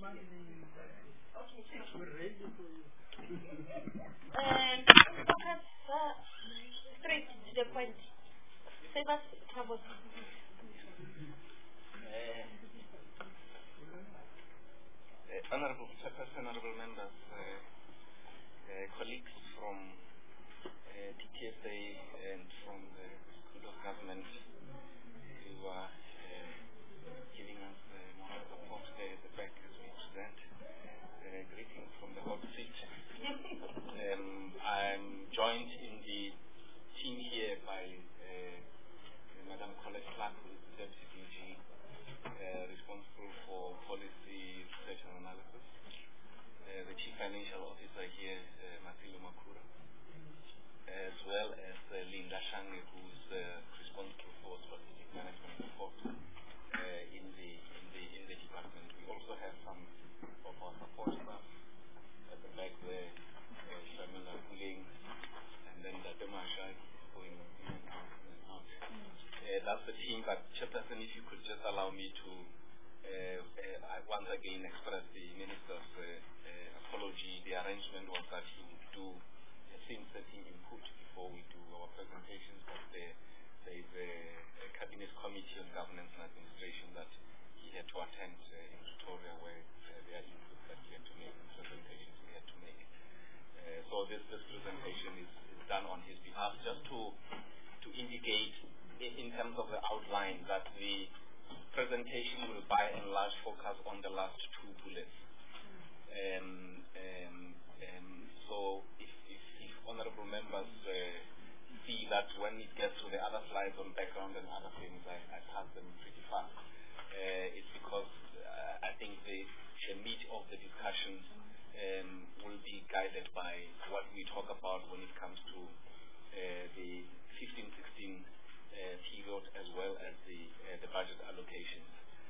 We're ready for you. Focus straight to the point. Save us trouble. Honorable Chairperson, honorable members, colleagues from TTSA and from the School of Government who are giving us moral support there at the back as we present. Greetings from the hot seat. I'm joined in the team here by Madam Colette Clark, who is the Deputy DG responsible for policy, research and analysis. The Chief Financial Officer here, Matsilo Makura, as well as Linda Shange, who is responsible for strategic management support in the department. We also have some of our support staff at the back there, Shamila Huling, and then the Demasha going in and out. That's the team, but Chairperson, if you could just allow me to once again express the Minister's apology. The arrangement was that he would do a theme-setting input before we do our presentations, but there is a Cabinet Committee on Governance and Administration that he had to attend in Pretoria, where there are inputs that he had to make and presentations he had to make. So this presentation is done on his behalf, just to indicate in terms of the outline that the presentation will by and large focus on the last two bullets. So if honorable members see that when it gets to the other slides on background and other things, I pass them pretty fast. It's because I think the meat of the discussions will be guided by what we talk about when it comes to the 15-16 period, as well as the budget allocations.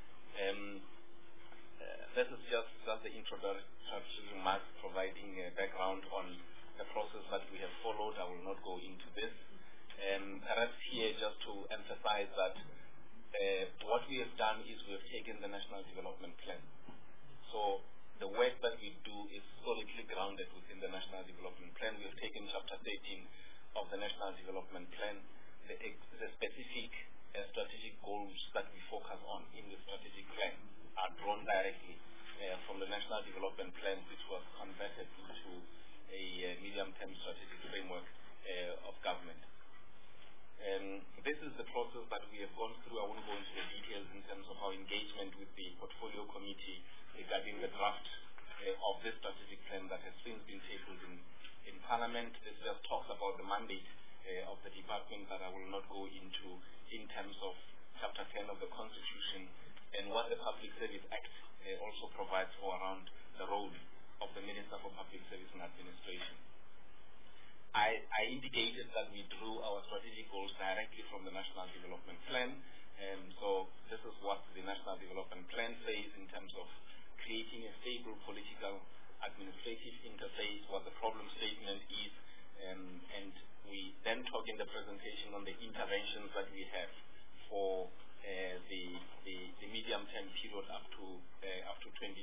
This is just the introductory remarks, providing a background on the process that we have followed. I will not go into this. Perhaps here just to emphasize that what we have done is we have taken the National Development Plan. So the work that we do is solidly grounded within the National Development Plan. We have taken Chapter 13 of the National Development Plan. The specific strategic goals that we focus on in the strategic plan are drawn directly from the National Development Plan, which was converted into a medium-term strategic framework of government. This is the process that we have gone through. I won't go into the details in terms of our engagement with the Portfolio Committee regarding the draft of this strategic plan that has since been tabled in Parliament. This just talks about the mandate of the department that I will not go into in terms of Chapter 10 of the Constitution and what the Public Service Act also provides for around the role of the Minister for Public Service and Administration. I indicated that we drew our strategic goals directly from the National Development Plan, so this is what the National Development Plan says in terms of creating a stable political administrative interface, what the problem statement is, and we then talk in the presentation on the interventions that we have for the medium-term period up to 2020.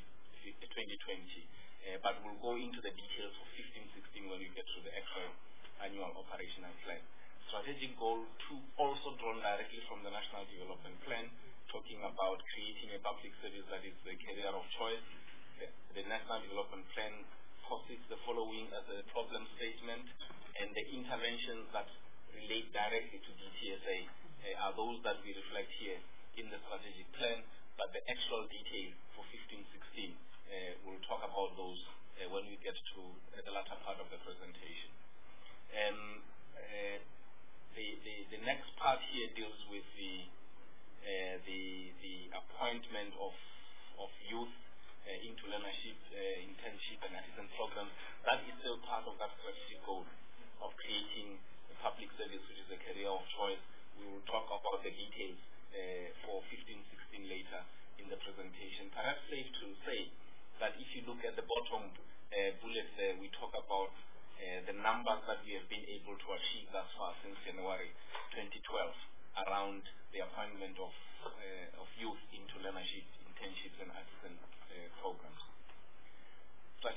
But we'll go into the details for 15-16 when we get to the actual annual operational plan. Strategic goal 2, also drawn directly from the National Development Plan, talking about creating a public service that is the career of choice. The National Development Plan posits the following as a problem statement, and the interventions that relate directly to DTSA are those that we reflect here in the strategic plan, but the actual detail for 15-16, we'll talk about those when we get to the latter part of the presentation. The next part here deals with the appointment of youth into learnership, internship and assistance programs. That is still part of that strategic goal of creating a public service which is a career of choice. We will talk about the details for 15-16 later in the presentation. Perhaps safe to say that if you look at the bottom bullet there, we talk about the numbers that we have been able to achieve thus far since January 2012 around the appointment of youth into learnership, internships and assistance programs.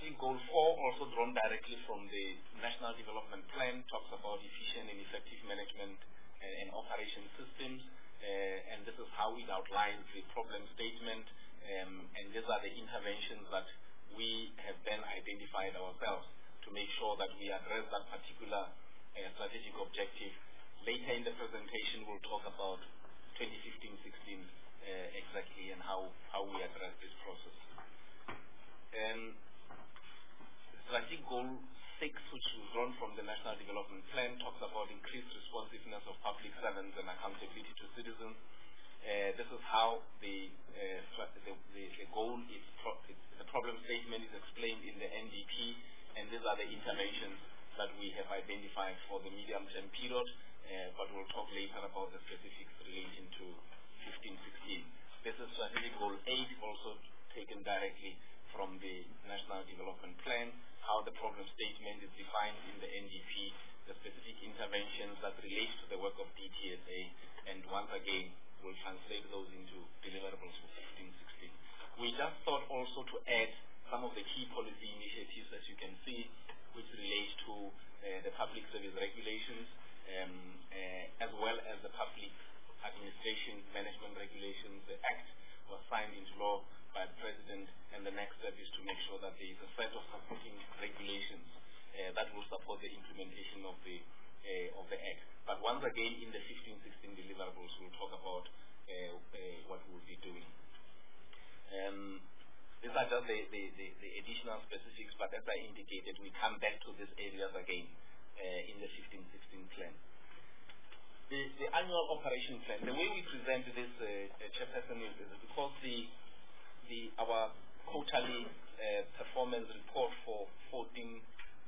strategic goal 4, also drawn directly from the National Development Plan, talks about efficient and effective management and operation systems, and this is how it outlines the problem statement, and these are the interventions that we have then identified ourselves to make sure that we address that particular strategic objective. Later in the presentation, we'll talk about 2015-16 exactly and how we address this process. Strategic goal 6, which was drawn from the National Development Plan, talks about increased responsiveness of public servants and accountability to citizens. This is how the goal is, the problem statement is explained in the NDP, and these are the interventions that we have identified for the medium-term period, but we'll talk later about the specifics relating to 15-16. This is strategic goal 8, also taken directly from the National Development Plan, how the problem statement is defined in the NDP, the specific interventions that relate to the work of DTSA, and once again, we'll translate those into deliverables for 15-16. We just thought also to add some of the key policy initiatives, as you can see, which relate to the public service regulations, as well as the public administration management regulations. The Act was signed into law by the President, and the next step is to make sure that there is a set of supporting regulations that will support the implementation of the Act. But once again, in the 15-16 deliverables, we'll talk about what we'll be doing. These are just the additional specifics, but as I indicated, we come back to these areas again in the 15-16 plan. The annual operation plan, the way we present this, Chairperson, is because our quarterly performance report for 14-15,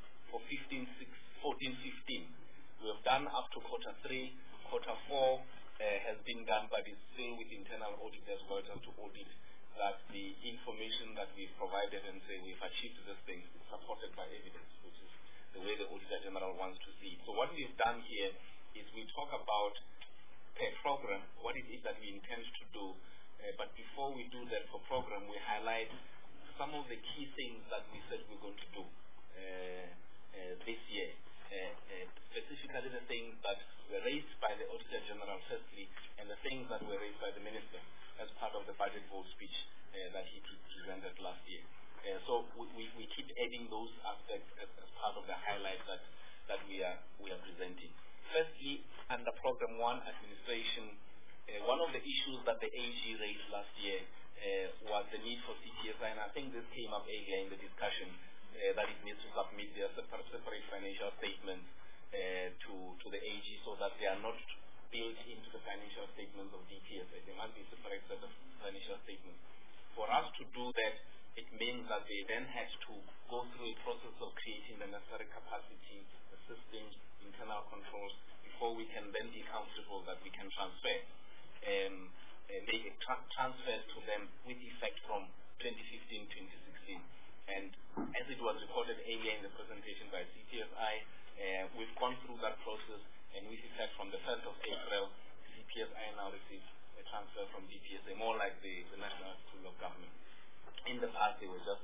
we have done up to quarter 3. Quarter 4 has been done, but it's still with internal audit as well, just to audit that the information that we've provided and say we've achieved this thing is supported by evidence, which is the way the Auditor General wants to see it. So what we've done here is we talk about per program, what it is that we intend to do, but before we do that for program, we highlight some of the key things that we said we're going to do this year. Specifically the things that were raised by the Auditor General firstly, and the things that were raised by the Minister as part of the budget vote speech that he presented last year. So we keep adding those aspects as part of the highlights that we are presenting. Firstly, under Program 1, Administration, one of the issues that the AG raised last year was the need for CTSI, and I think this came up earlier in the discussion, that it needs to submit their separate financial statements to the AG so that they are not built into the financial statements of DTSA. There must be a separate set of financial statements. For us to do that, it means that they then had to go through a process of creating the necessary capacity, the systems, internal controls, before we can then be comfortable that we can transfer, make a transfer to them with effect from 2015-2016. And as it was reported earlier in the presentation by CTSI, we've gone through that process, and with effect from the 1st of April, CTSI now receives a transfer from DPSA, more like the National School of Government. In the past, they were just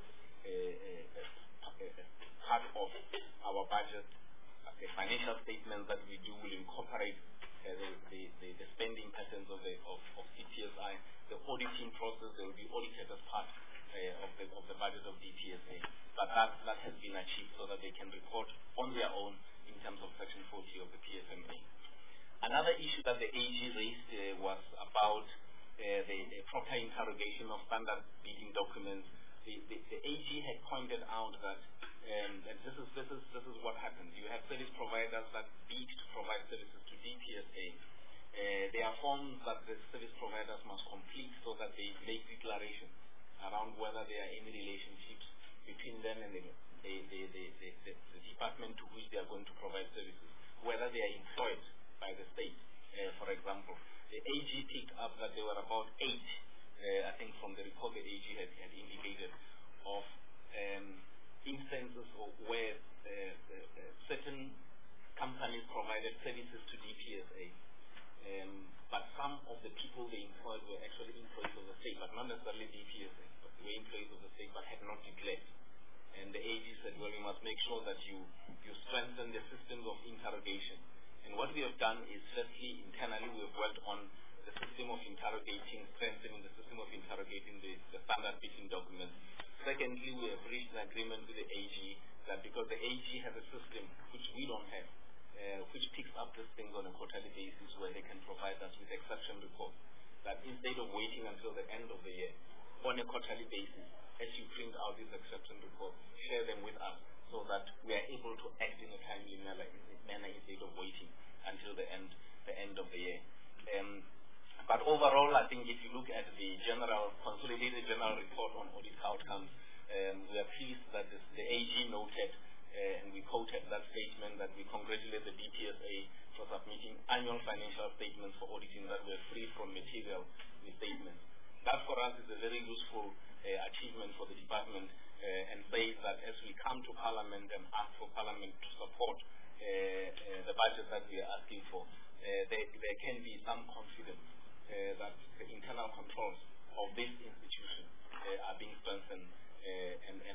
part of our budget. The financial statements that we do will incorporate the spending patterns of CTSI. The auditing process, they will be audited as part of the budget of DPSA. But that has been achieved so that they can report on their own in terms of Section 40 of the PSMA. Another issue that the AG raised was about the proper interrogation of standard bidding documents. The AG had pointed out that this is what happens. You have service providers that bid to provide services to DPSA. There are forms that the service providers must complete so that they make declarations around whether there are any relationships between them and the department to which they are going to provide services, whether they are employed by the state, for example. The AG picked up that there were about 8, I think from the report the AG had indicated, of instances where certain companies provided services to DPSA, but some of the people they employed were actually employees of the state, but not necessarily DPSA, but they were employees of the state but had not declared. And the AG said, well, we must make sure that you strengthen the systems of interrogation. And what we have done is, firstly, internally, we have worked on the system of interrogating, strengthening the system of interrogating the standard briefing documents. Secondly, we have reached an agreement with the AG that because the AG has a system which we don't have, which picks up these things on a quarterly basis where they can provide us with exception reports, that instead of waiting until the end of the year, on a quarterly basis, as you print out these exception reports, share them with us so that we are able to act in a timely manner instead of waiting until the end of the year. But overall, I think if you look at the consolidated general report on audit outcomes, we are pleased that the AG noted, and we quoted that statement, that we congratulate the DPSA for submitting annual financial statements for auditing that were free from material misstatements. That for us is a very useful achievement for the department, and says that as we come to Parliament and ask for Parliament to support the budget that we are asking for, there can be some confidence that the internal controls of this institution are being strengthened and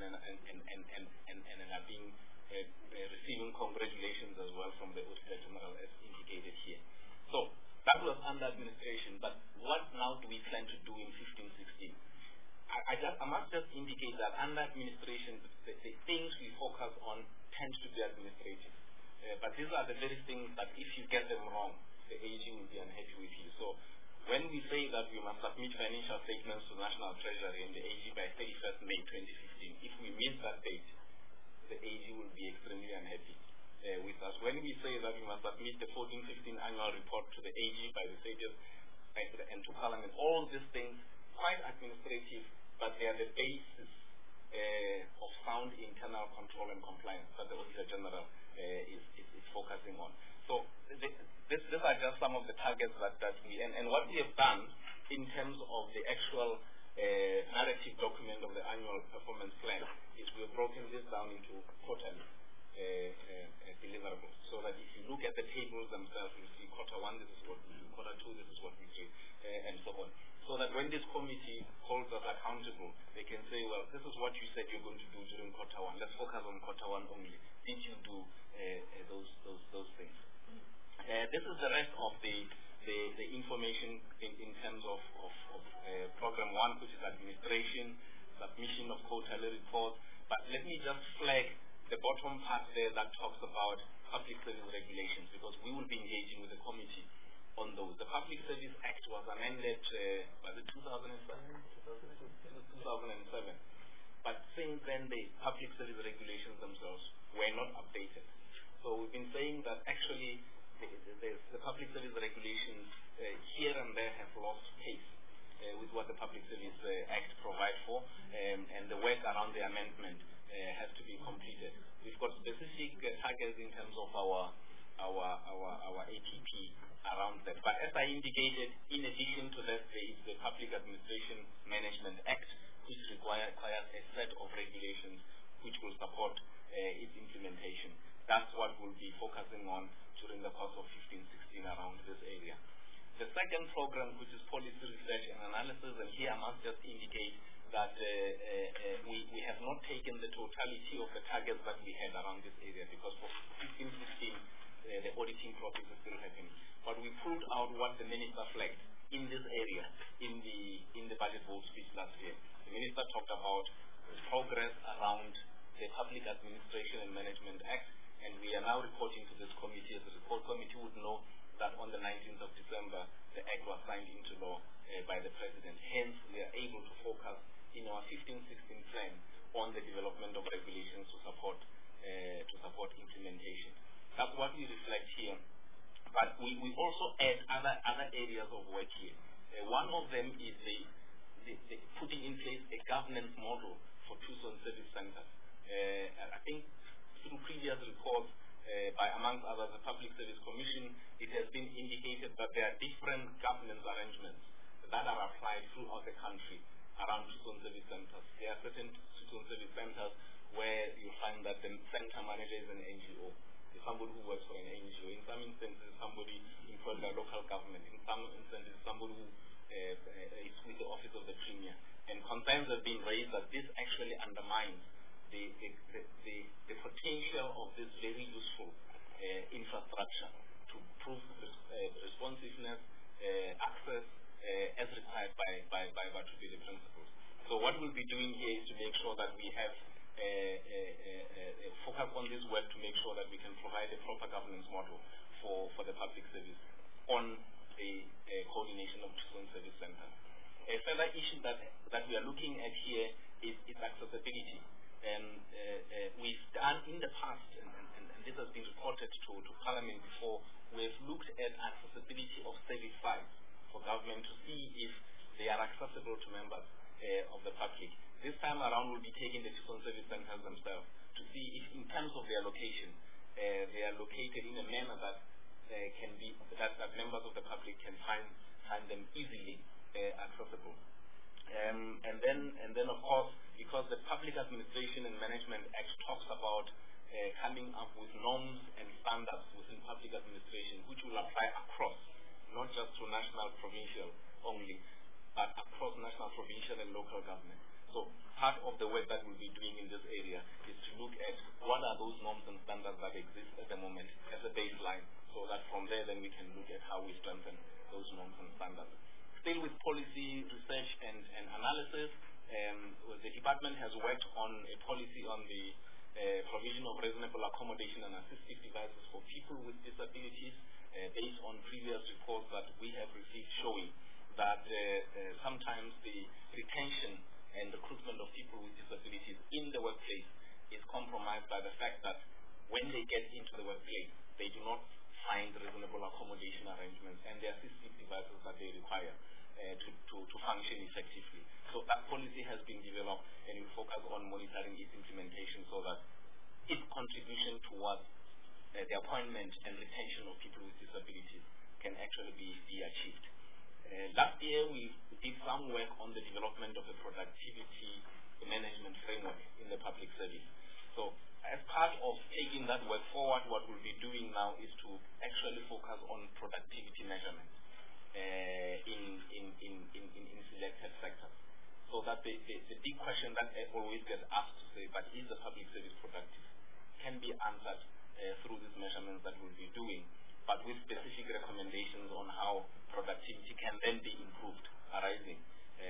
are being receiving congratulations as well from the Auditor General as indicated here. So that was under administration, but what now do we plan to do in 15-16? I must just indicate that under administration, the things we focus on tend to be administrative. But these are the very things that if you get them wrong, the AG will be unhappy with you. So when we say that we must submit financial statements to National Treasury and the AG by 31st May 2015, if we miss that date, the AG will be extremely unhappy with us. When we say that we must submit the 14-15 annual report to the AG by the 30th and to Parliament, all these things, quite administrative, but they are the basis of sound internal control and compliance that the Auditor General is focusing on. So these are just some of the targets that we, and what we have done in terms of the actual narrative document of the annual performance plan is we have broken this down into quarterly deliverables, so that if you look at the tables themselves, you see quarter one, this is what we do, quarter two, this is what we do, and so on. So that when this committee holds us accountable, they can say, well, this is what you said you're going to do during quarter one. Let's focus on quarter one only. Did you do those things? This is the rest of the information in terms of program one, which is administration, submission of quarterly reports. But let me just flag the bottom part there that talks about public service regulations, because we will be engaging with the committee on those. The Public Service Act was amended, was it 2007? 2007. But since then, the public service regulations themselves were not updated. So we've been saying that actually the public service regulations here and there have lost pace with what the Public Service Act provides for, and the work around the amendment has to be completed. We've got specific targets in terms of our ATP around that. But as I indicated, in addition to that, there is the Public Administration Management Act, which requires a set of regulations which will support its implementation. That's what we'll be focusing on during the course of 15-16 around this area. The second program, which is policy research and analysis, and here I must just indicate that we have not taken the totality of the targets that we had around this area, because for 15-16 the auditing process is still happening. But we pulled out what the minister flagged in this area in the budget vote speech last year. The minister talked about progress around the Public Administration and Management Act, and we are now reporting to this committee. As the report committee would know that on the 19th of December, the Act was signed into law by the President. Hence, we are able to focus in our 15-16 plan on the development of regulations to support implementation. That's what we reflect here. But we also add other areas of work here. One of them is the putting in place a governance model for Tucson Service Centers. I think through previous reports by, amongst others, the Public Service Commission, it has been indicated that there are different governance arrangements that are applied throughout the country around Tucson Service Centers. There are certain Tucson Service Centers where you find that the center manager is an NGO. It's somebody who works for an NGO. In some instances, somebody employed by local government. In some instances, somebody who is with the Office of the Premier. And concerns have been raised that this actually undermines the potential of this very useful infrastructure to prove responsiveness, access, as required by the principles. So what we'll be doing here is to make sure that we have focus on this work to make sure that we can provide a proper governance model for the public service on the coordination of children's service centers. A further issue that we are looking at here is accessibility. We've done in the past, and this has been reported to Parliament before, we've looked at accessibility of service sites for government to see if they are accessible to members of the public. This time around, we'll be taking the children's service centers themselves to see if, in terms of their location, they are located in a manner that can be that members of the public can find them easily accessible. And then of course, because the Public Administration and Management Act talks about coming up with norms and standards within public administration, which will apply across, not just to national, provincial only, but across national, provincial, and local government. So part of the work that we'll be doing in this area is to look at what are those norms and standards that exist at the moment as a baseline, so that from there then we can look at how we strengthen those norms and standards. Still with policy, research, and analysis, the department has worked on a policy on the provision of reasonable accommodation and assistive devices for people with disabilities, based on previous reports that we have received showing that sometimes the retention and recruitment of people with disabilities in the workplace is compromised by the fact that when they get into the workplace, they do not find reasonable accommodation arrangements and the assistive devices that they require to function effectively. So that policy has been developed, and we focus on monitoring its implementation so that its contribution towards the appointment and retention of people with disabilities can actually be achieved. Last year, we did some work on the development of a productivity management framework in the public service. So as part of taking that work forward, what we'll be doing now is to actually focus on productivity measurement in selected sectors. So that the big question that always gets asked to say, but is the public service productive, can be answered through these measurements that we'll be doing, but with specific recommendations on how productivity can then be improved, arising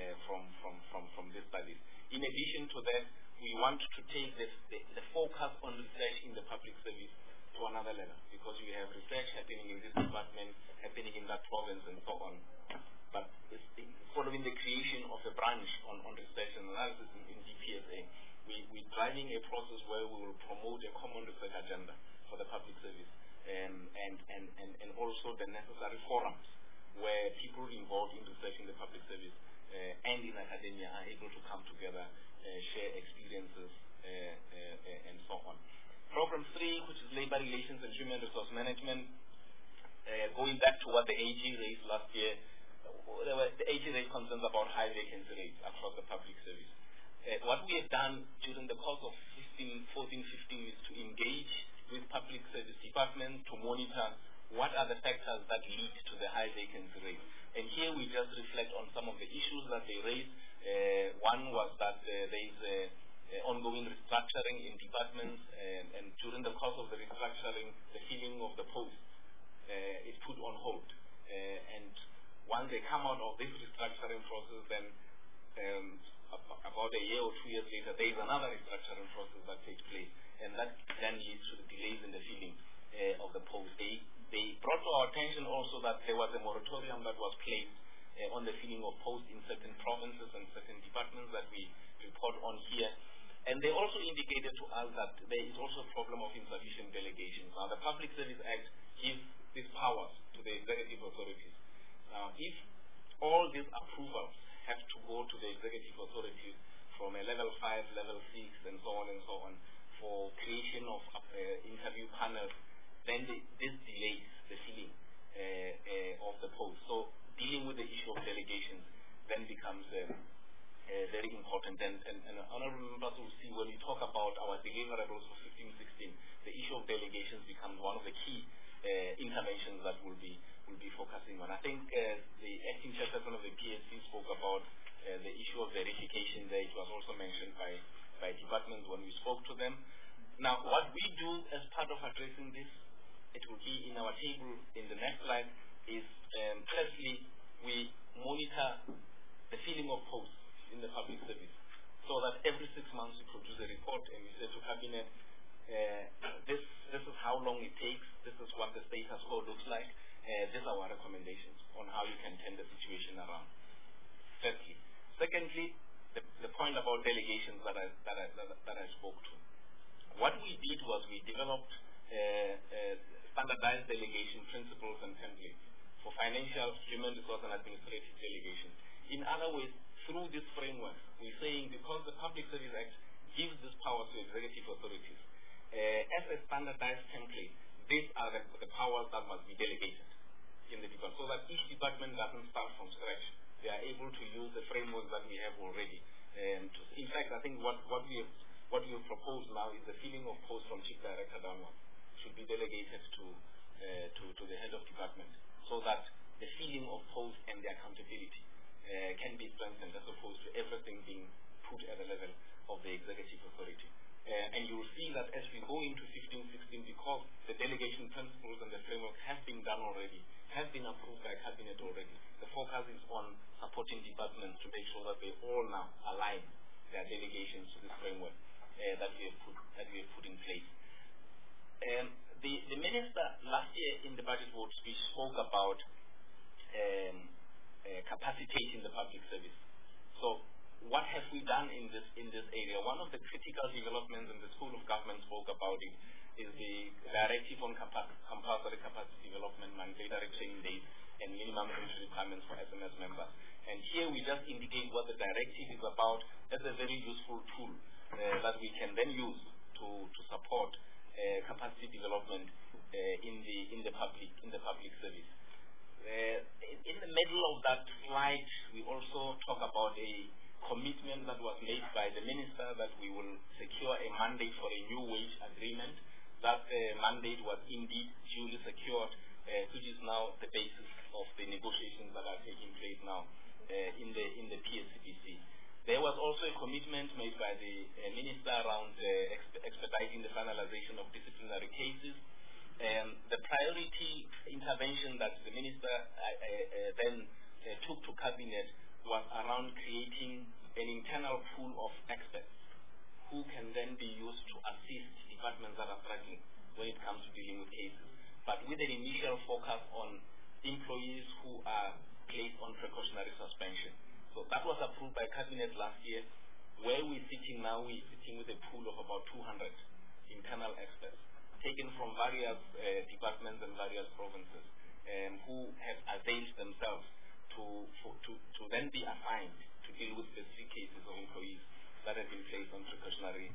from these studies. In addition to that, we want to take the focus on research in the public service to another level, because we have research happening in this department, happening in that province, and so on. But following the creation of a branch on research and analysis in DPSA, we're driving a process where we will promote a common research agenda for the public service, and also the necessary forums where people involved in research in the public service and in academia are able to come together, share experiences, and so on. Program 3, which is Labor Relations and Human Resource Management, going back to what the AG raised last year, the AG raised concerns about high vacancy rates across the public service. What we have done during the course of 14-15 is to engage with public service departments to monitor what are the factors that lead to the high vacancy rate. And here we just reflect on some of the issues that they raised. One was that there is ongoing restructuring in departments, and during the course of the restructuring, the filling of the post is put on hold. And once they come out of this restructuring process, then about a year or 2 years later, there is another restructuring process that takes place, and that then leads to the delays in the filling of the post. They brought to our attention also that there was a moratorium that was placed on the filling of posts in certain provinces and certain departments that we report on here. And they also indicated to us that there is also a problem of insufficient delegations. Now, the Public Service Act gives these powers to the executive authorities. Now, if all these approvals have to go to the executive authorities from a level 5, level 6, and so on, for creation of interview panels, then this delays the filling of the post. So dealing with the issue of delegations then becomes very important. And honorable members will see when we talk about our deliverables for 15-16, the issue of delegations becomes one of the key interventions that we'll be focusing on. I think the acting chairperson of the PSC spoke about the issue of verification there. It was also mentioned by departments when we spoke spoke to them. Now, what we do as part of addressing this, it will be in our table in the next slide, is firstly, we monitor the filling of posts in the public service, so that every 6 months we produce a report and we say to Cabinet, this is how long it takes, this is what the status quo looks like, these are our recommendations on how you can turn the situation around. Firstly. Secondly, the point about delegations that I spoke to. What we did was we developed standardized delegation principles and templates for financial, human resource, and administrative delegations. In other words, through this framework, we're saying because the Public Service Act gives this power to executive authorities, as a standardized template, these are the powers that must be delegated in the department, so that each department doesn't start from scratch. They are able to use the framework that we have already. In fact, I think what we have proposed now is the filling of posts from Chief Director downwards should be delegated to the head of department, so that the filling of posts and the accountability can be strengthened as opposed to everything being put at the level of the executive authority. And you will see that as we go into 15-16, because the delegation principles and the framework have been done already, have been approved by Cabinet already, the focus is on supporting departments to make sure that they all now align their delegations to this framework that we have put in place. The Minister last year in the budget vote speech spoke about capacitating the public service. So what have we done in this area? One of the critical developments, and the School of Government spoke about it, is the directive on compulsory capacity development, mandatory training days, and minimum entry requirements for SMS members. And here we just indicate what the directive is about as a very useful tool that we can then use to support capacity development in the public service. In the middle of that slide, we also talk about a commitment that was made by the Minister that we will secure a mandate for a new wage agreement. That mandate was indeed duly secured, which is now the basis of the negotiations that are taking place now in the PSCPC. There was also a commitment made by the Minister around expediting the finalization of disciplinary cases. The priority intervention that the Minister then took to Cabinet was around creating an internal pool of experts who can then be used to assist departments that are struggling when it comes to dealing with cases, but with an initial focus on employees who are placed on precautionary suspension. So that was approved by Cabinet last year. Where we're sitting now, we're sitting with a pool of about 200 internal experts taken from various departments and various provinces who have availed themselves to then be assigned to deal with specific cases of employees that have been placed on precautionary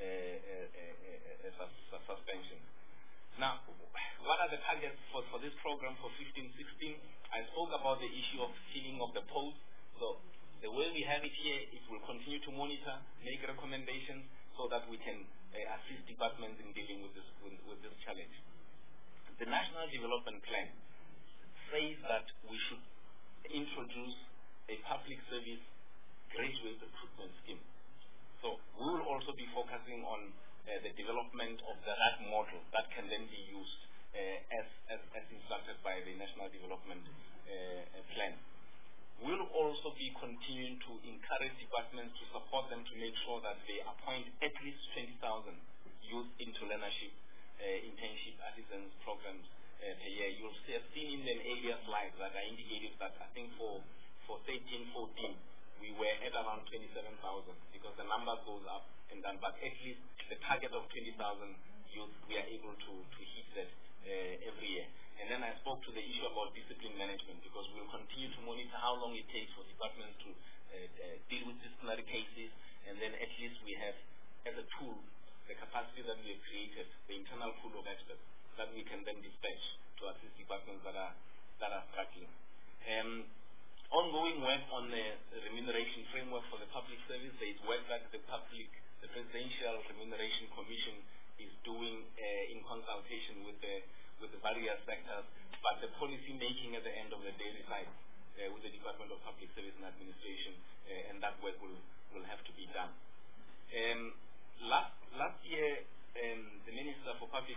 suspension. Now, what are the targets for this program for 15-16? I spoke about the issue of filling of the posts. So the way we have it here, it will continue to monitor, make recommendations so that we can assist departments in dealing with this challenge. The National Development Plan says that we should introduce a public service graduate recruitment scheme. So we will also be focusing on the development of the RAD model that can then be used as instructed by the National Development Plan. We'll also be continuing to encourage departments to support them to make sure that they appoint at least 20,000 youth into learnership, internship, artisans programs per year. You'll have seen in the earlier slides that I indicated that I think for 13-14 we were at around 27,000 because the number goes up and down, but at least the target of 20,000 youth, we are able to hit that every year. And then I spoke to the issue about discipline management because we'll continue to monitor how long it takes for departments to deal with disciplinary cases, and then at least we have, as a tool, the capacity that we have created, the internal pool of experts that we can then dispatch to assist departments that are struggling. Ongoing work on the remuneration framework for the public service. There is work that the Presidential Remuneration Commission is doing in consultation with the various sectors, but the policy making at the end of the day resides with the Department of Public Service and Administration, and that work will have to be done. Last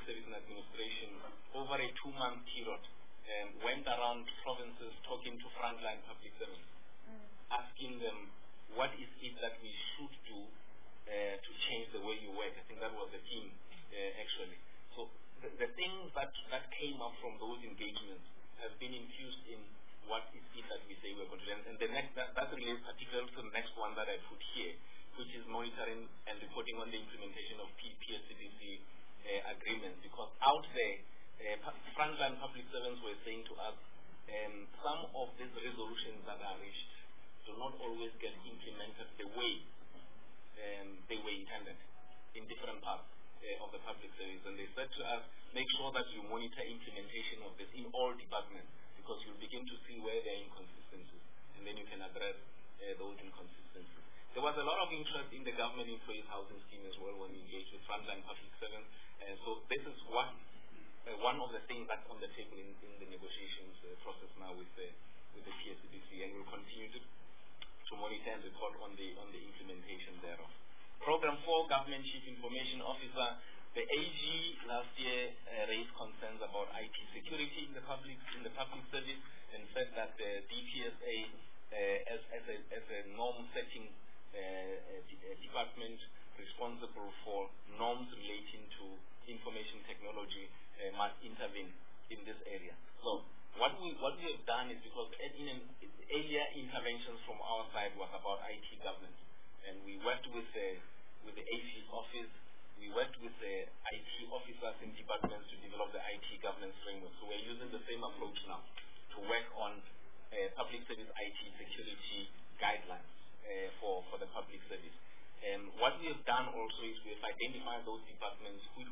Service and Administration, over a 2-month period, went around provinces talking to frontline public servants, asking them what is it that we should do to change the way you work. I think that was the theme, actually. So the things that came up from those engagements have been infused in what is it that we say we're going to do. And the next, that relates particularly to the next one that I put here, which is monitoring and reporting on the implementation of PSCDC agreements. Because out there, frontline public servants were saying to us, some of these resolutions that are reached do not always get implemented the way they were intended in different parts of the public service. And they said to us, make sure that you monitor implementation of this in all departments, because you'll begin to see where there are inconsistencies, and then you can address those inconsistencies. There was a lot of interest in the government employees housing scheme as well when we engaged with frontline public servants. So this is one of the things that's on the table in the negotiations process now with the PSCDC, and we'll continue to monitor and report on the implementation thereof. Program 4, Government Chief Information Officer. The AG last year raised concerns about IT security in the public service, and said that the DPSA, as a norm-setting department responsible for norms relating to information technology, must intervene in this area. So what we have done is, because earlier interventions from our side was about IT governance, and we worked with the AG's office. We worked with the IT officers in departments to develop the IT governance framework. So we're using the same approach now to work on public service IT security guidelines for the public service. What we have done also is we have identified those departments who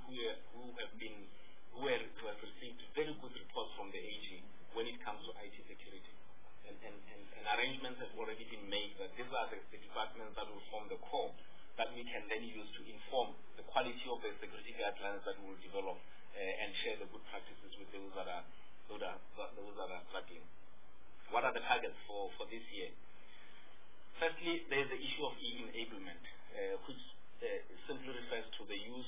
have received very good reports from the AG when it comes to IT security. And arrangements have already been made that these are the departments that will form the core that we can then use to inform the quality of the security guidelines that we will develop and share the good practices with those that are struggling. What are the targets for this year? Firstly, there is the issue of e-enablement, which simply refers to the use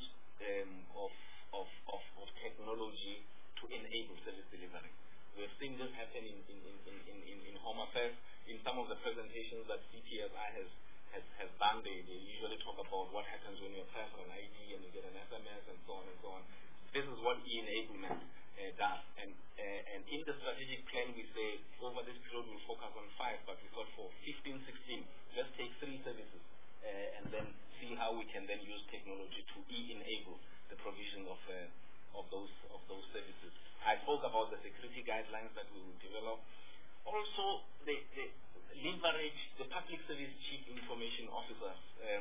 of technology to enable service delivery. We have seen this happen in Home Affairs. In some of the presentations that CPSI has done, they usually talk about what happens when you apply for an ID and you get an SMS and so on and so on. This is what e-enablement does. And in the strategic plan, we say over this period we'll focus on 5, but we thought for 15, 16, let's take 3 services and then see how we can then use technology to e-enable the provision of those services. I spoke about the security guidelines that we will develop. Also, the leverage the public service chief information officers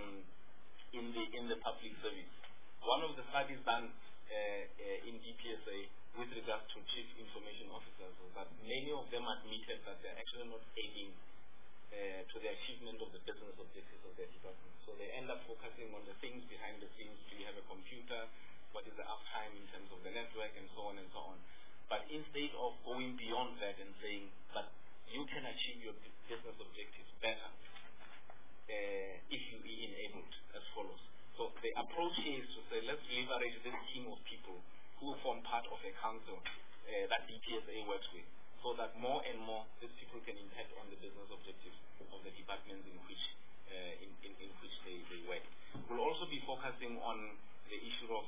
in the public service. One of the studies done in DPSA with regards to chief information officers was that many of them admitted that they're actually not aiding to the achievement of the business objectives of their department. So they end up focusing on the things behind the scenes. Do you have a computer? What is the uptime in terms of the network, and so on and so on. But instead of going beyond that and saying, but you can achieve your business objectives better if you be enabled as follows. So the approach here is to say, let's leverage this team of people who form part of a council that DPSA works with, so that more and more these people can impact on the business objectives of the departments in which they work. We'll also be focusing on the issue of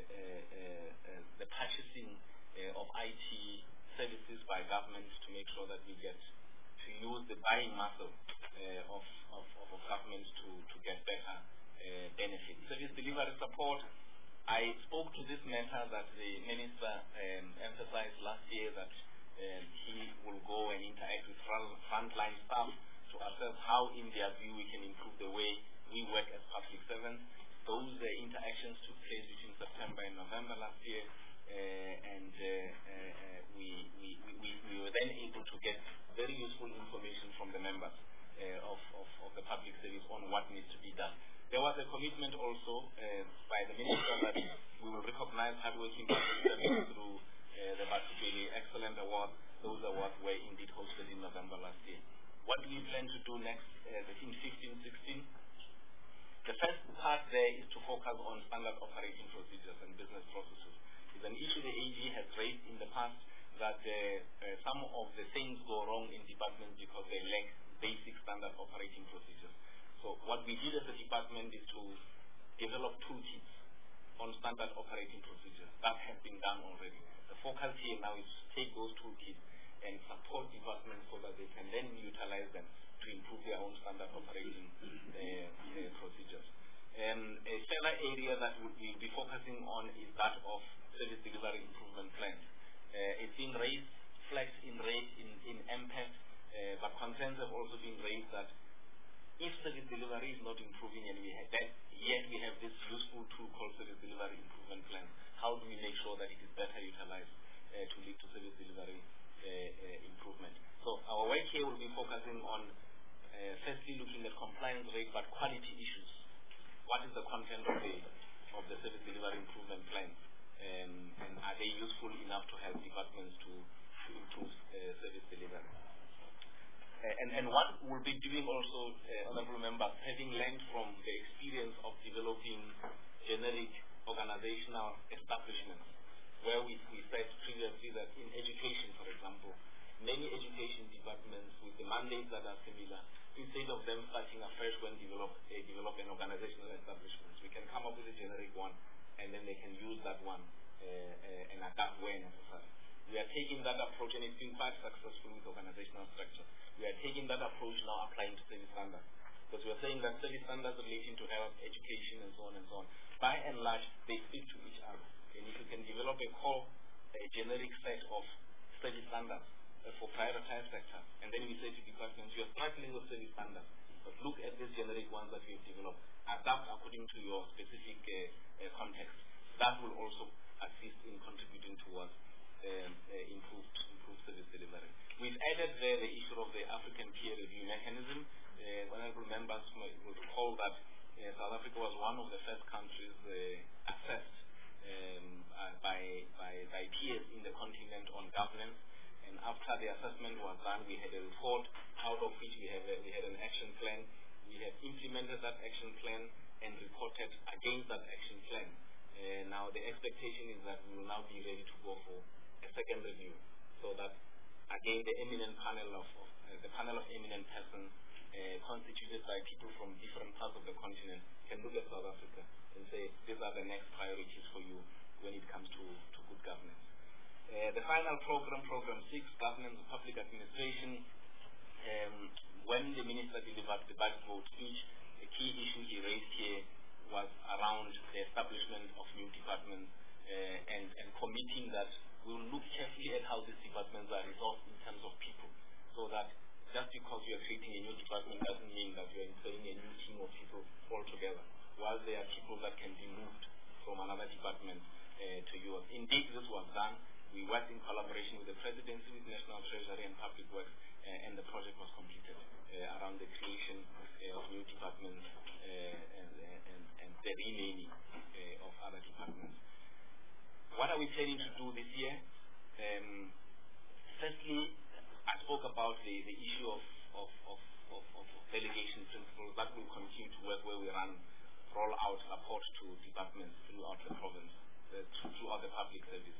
the purchasing of IT services by government, to make sure that we get to use the buying muscle of governments to get better benefits. Service delivery support. I spoke to this matter that the minister emphasized last year, that he will go and interact with frontline staff to assess how, in their view, we can improve the way we work as public servants. Those interactions took place between September and November last year, and we were then able to get very useful information from the members of the public service on what needs to be done. There was a commitment also by the minister that we will recognize hardworking public servants through the Batubili Excellent Award. Those awards were indeed hosted in November last year. What do we plan to do next in 15-16? The first part there is to focus on standard operating procedures and business processes. It's an issue the AG has raised in the past that some of the things go wrong in departments because they lack basic standard operating procedures. So what we did as a department is to develop toolkits on standard operating procedures. That has been done already. The focus here now is to take those toolkits and support departments so that they can then utilize them to improve their own standard operating procedures. A further area that we'll be focusing on is that of service delivery improvement plans. It's been raised, flagged in red in MPEC, but concerns have also been raised that if service delivery is not improving and yet we have this useful tool called service delivery improvement plan, how do we make sure that it is better utilized to lead to service delivery improvement? So our work here will be focusing on firstly looking at compliance rate but quality issues. What is the content of the service delivery improvement plans? And are they useful enough to help departments to improve service delivery? And what we'll be doing also, honorable members, having learned from the experience of developing generic organizational establishments, where we said previously that in education, for example, many education departments with the mandates that are similar, instead of them starting afresh when develop an organizational establishment, we can come up with a generic one, and then they can use that one and adapt where necessary. We are taking that approach, and it's been quite successful with organizational structure. We are taking that approach now applying to service standards. Because we are saying that service standards relating to health, education, and so on and so on, by and large, they speak to each other. And if you can develop a generic set of service standards for prioritized sectors, and then we say to departments, you are struggling with service standards, but look at these generic ones that we have developed, adapt according to your specific context. That will also assist in contributing towards improved service delivery. We've added there the issue of the African peer review mechanism. Honorable members will recall that South Africa was one of the first countries assessed by peers in the continent on governance. And after the assessment was done, we had a report out of which we had an action plan. We have implemented that action plan and reported against that action plan. Now the expectation is that we will now be ready to go for a second review, so that again the panel of eminent persons constituted by people from different parts of the continent can look at South Africa and say these are the next priorities for you when it comes to good governance. The final program 6, governance of public administration. When the minister delivered the budget vote speech, the key issue he raised here was around the establishment of new departments and committing that we will look carefully at how these departments are resourced in terms of people, so that just because you are creating a new department doesn't mean that you are employing a new team of people altogether, while there are people that can be moved from another department to yours. Indeed, this was done. We worked in collaboration with the Presidency, with National Treasury and Public Works, and the project was completed around the creation of new departments and the renaming of other departments. What are we planning to do this year? Firstly, I spoke about the issue of delegation principles. That will continue to work where we roll out support to departments throughout the province, throughout the public service.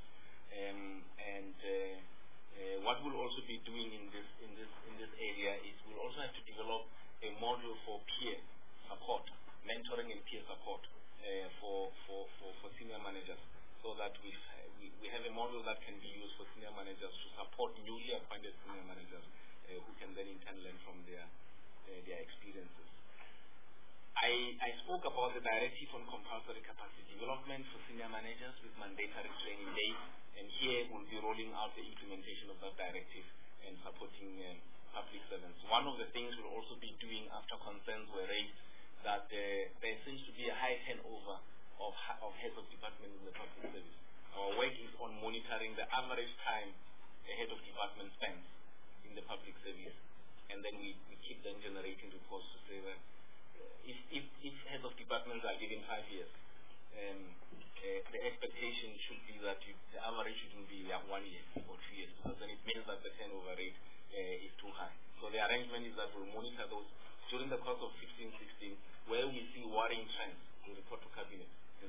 What we'll also be doing in this area is we'll also have to develop a module for peer support, mentoring and peer support for senior managers, so that we have a model that can be used for senior managers to support newly appointed senior managers who can then in turn learn from their experiences. I spoke about the directive on compulsory capacity development for senior managers with mandatory training days, and here we'll be rolling out the implementation of that directive and supporting public servants. One of the things we'll also be doing after concerns were raised that there seems to be a high turnover of heads of department in the public service. Our work is on monitoring the average time a head of department spends in the public service, and then we keep then generating reports to say that if heads of departments are given 5 years, the expectation should be that the average shouldn't be 1 year or 2 years, because then it means that the turnover rate is too high. So the arrangement is that we'll monitor those during the course of 15-16, where we see worrying trends, we report to cabinet and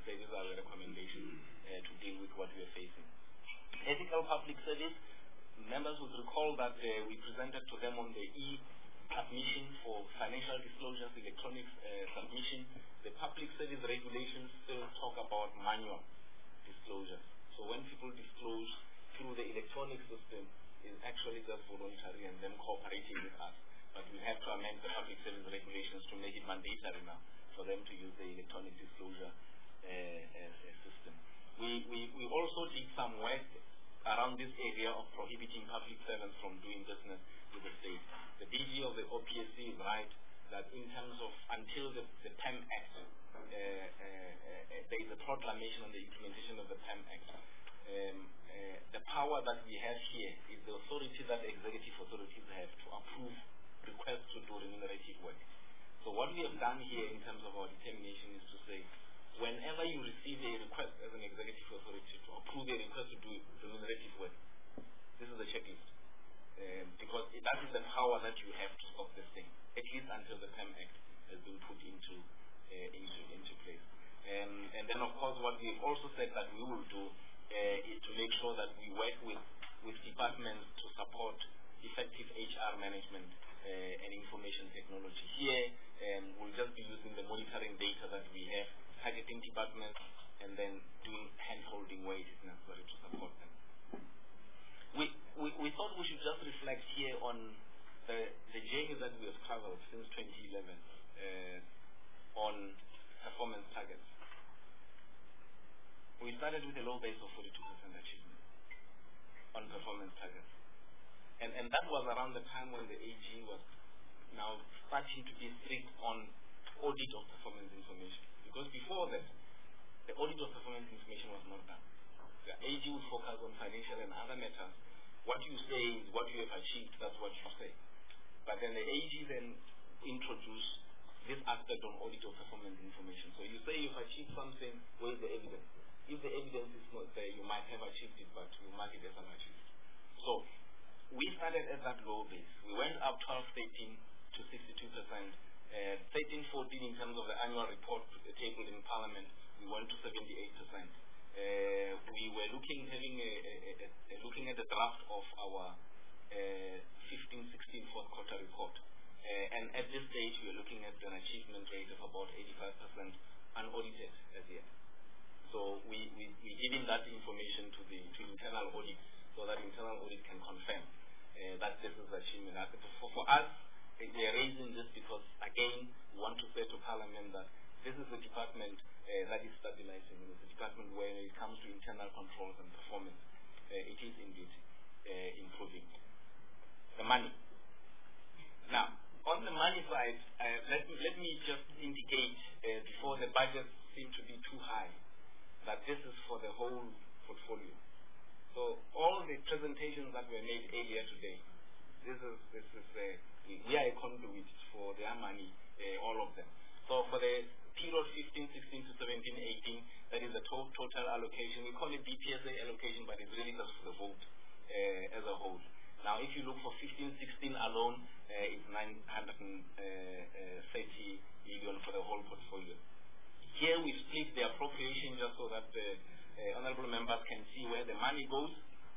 say these are the recommendations to deal with what we are facing. Ethical public service, members would recall that we presented to them on the e-submission for financial disclosures, electronic submission. The public service regulations still talk about manual disclosures. So when people disclose through the electronic system, it's actually just voluntary and them cooperating with us. But we have to amend the public service regulations to make it mandatory now for them to use the electronic disclosure system. We also did some work around this area of prohibiting public servants from doing business with the state. The DG of the OPSC is right that in terms of until the PAM Act, there is a proclamation on the implementation of the PAM Act. The power that we have here is the authority that the executive authorities have to approve requests to do remunerative work. So what we have done here in terms of our determination is to say, whenever you receive a request as an executive authority to approve a request to do remunerative work, this is the checklist. Because that is the power that you have to stop this thing, at least until the PAM Act has been put into place. And then, of course, what we've also said that we will do is to make sure that we work with departments to support effective HR management and information technology. Here, we'll just be using the monitoring data that we have, targeting departments, and then doing hand-holding where it is necessary to support them. We thought we should just reflect here on the journey that we have traveled since 2011 on performance targets. We started with a low base of 42% achievement on performance targets. And that was around the time when the AG was now starting to be strict on audit of performance information. Because before that, the audit of performance information was not done. The AG would focus on financial and other matters. What you say is what you have achieved, that's what you say. But then the AG then introduced this aspect on audit of performance information. So you say you've achieved something, where's the evidence? If the evidence is not there, you might have achieved it, but you mark it as unachieved. So we started at that low base. We went up 12-13 to 62%. 13-14 in terms of the annual report tabled in Parliament, we went to 78%. We were looking at the draft of our 15-16 fourth quarter report. And at this stage, we are looking at an achievement rate of about 85% unaudited as yet. So we giving that information to internal audit so that internal audit can confirm that this is achievement. For us, we are raising this because, again, we want to say to Parliament that this is a department that is stabilizing. It's a department where it comes to internal controls and performance, it is indeed improving. The money. Now, on the money side, let me just indicate before the budget seemed to be too high, that this is for the whole portfolio. So all the presentations that were made earlier today, we are a conduit for their money, all of them. So for the period 15, 16 to 17, 18, that is the total allocation. We call it BPSA allocation, but it's really just for the vote as a whole. Now, if you look for 15, 16 alone, it's 930 million for the whole portfolio. Here we split the appropriation just so that the honorable members can see where the money goes.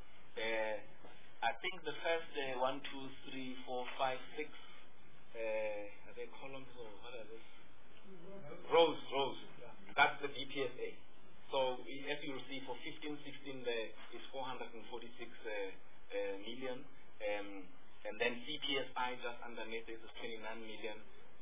I think the first 1, 2, 3, 4, 5, 6 are they columns or what are this? Rows. That's the BPSA. So as you will see, for 15, 16 there is 446 million. And then CPSI just underneath this is 29 million.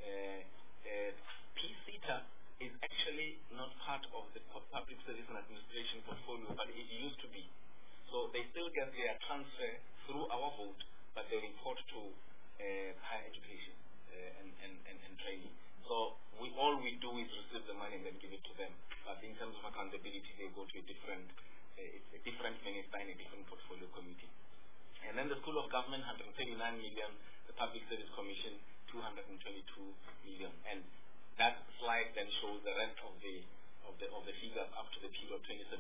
PCTA is actually not part of the public service and administration portfolio, but it used to be. So they still get their transfer through our vote, but they report to higher education and training. So all we do is receive the money and then give it to them. But in terms of accountability, they go to a different minister in a different portfolio committee. And then the School of Government, 139 million. The Public Service Commission, 222 million. And that slide then shows the rest of the figures up to the period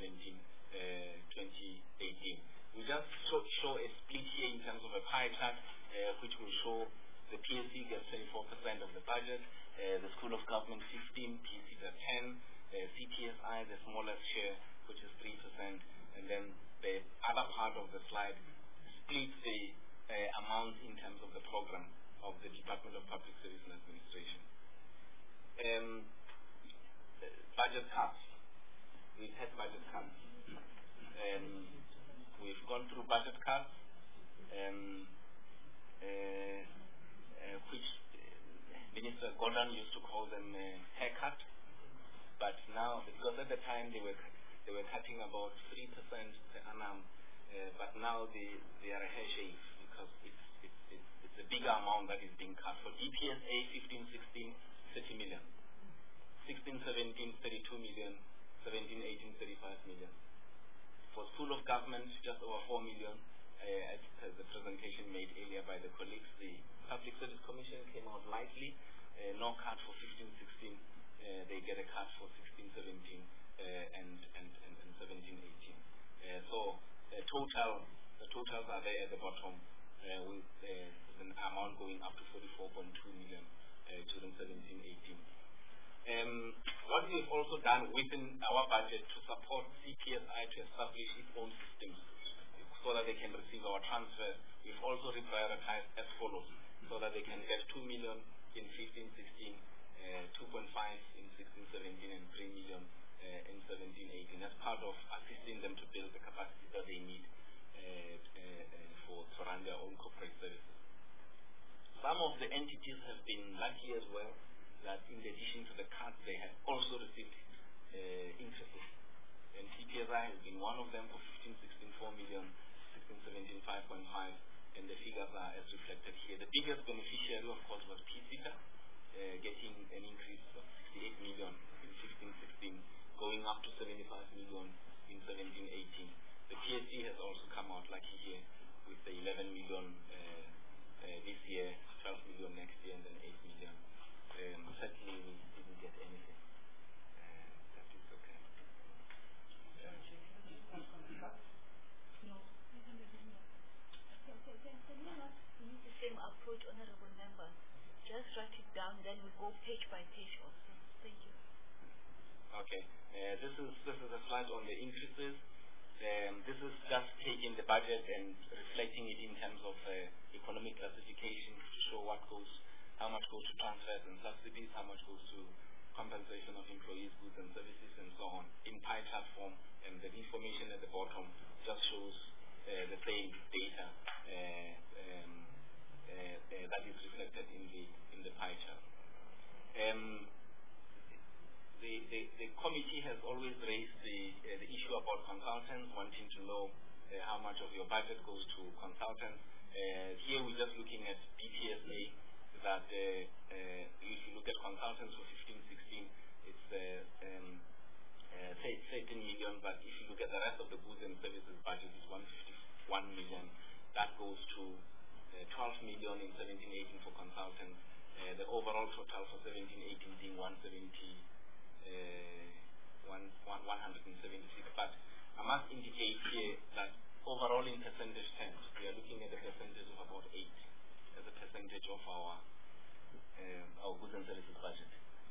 2017-2018. We just show a split here in terms of a pie chart, which will show the PSC gets 24% of the budget, the School of Government 15, PSC 10, CPSI, the smallest share, which is 3%, and then the other part of the slide splits the amount in terms of the program of the Department of Public Service and Administration. Budget cuts. We've had budget cuts. We've gone through budget cuts, which Minister Gordon used to call them haircut, but now, because at the time they were cutting about 3% per annum, but now they are a hair shave because it's a bigger amount that is being cut. For DPSA 15-16, 30 million. 16-17, 32 million. 17-18, 35 million. For School of Government, just over 4 million. As the presentation made earlier by the colleagues, the Public Service Commission came out lightly. No cut for 15-16. They get a cut for 16-17 and 17-18. So the totals are there at the bottom with an amount going up to 44.2 million during 17-18. What we've also done within our budget to support CPSI to establish its own systems so that they can receive our transfers, we've also reprioritized as follows, so that they can get 2 million in 15-16, 2.5 in 16-17, and 3 million in 17-18 as part of assisting them to build the capacity that they need to run their own corporate services. Some of the entities have been lucky as well, that in addition to the cuts, they have also received increases. And CPSI has been one of them for 15-16, 4 million, 16-17, 5.5, and the figures are as reflected here. The biggest beneficiary, of course, was PCTA, getting an increase of 68 million in 15-16, going up to 75 million in 17-18. The PSC has also come out lucky here with the 11 million this year, 12 million next year, and then 8 million. Certainly we didn't get anything. That is okay. Can you not use the same approach, Honorable Member? Just write it down, then we go page by page also. Thank you. Okay. This is a slide on the increases. This is just taking the budget and reflecting it in terms of economic classification to show what goes, how much goes to transfers and subsidies, how much goes to compensation of employees, goods and services, and so on, in pie chart form. And the information at the bottom just shows the same data that is reflected in the pie chart. The committee has always raised the issue about consultants, wanting to know how much of your budget goes to consultants. Here we're just looking at DPSA, that if you look at consultants for 15-16, it's 13 million, but if you look at the rest of the goods and services budget, it's 151 million. That goes to 12 million in 17-18 for consultants. The overall total for 17-18 being 176, but I must indicate here that overall in percentage terms, we are looking at a percentage of about 8 as a percentage of our goods and services budget.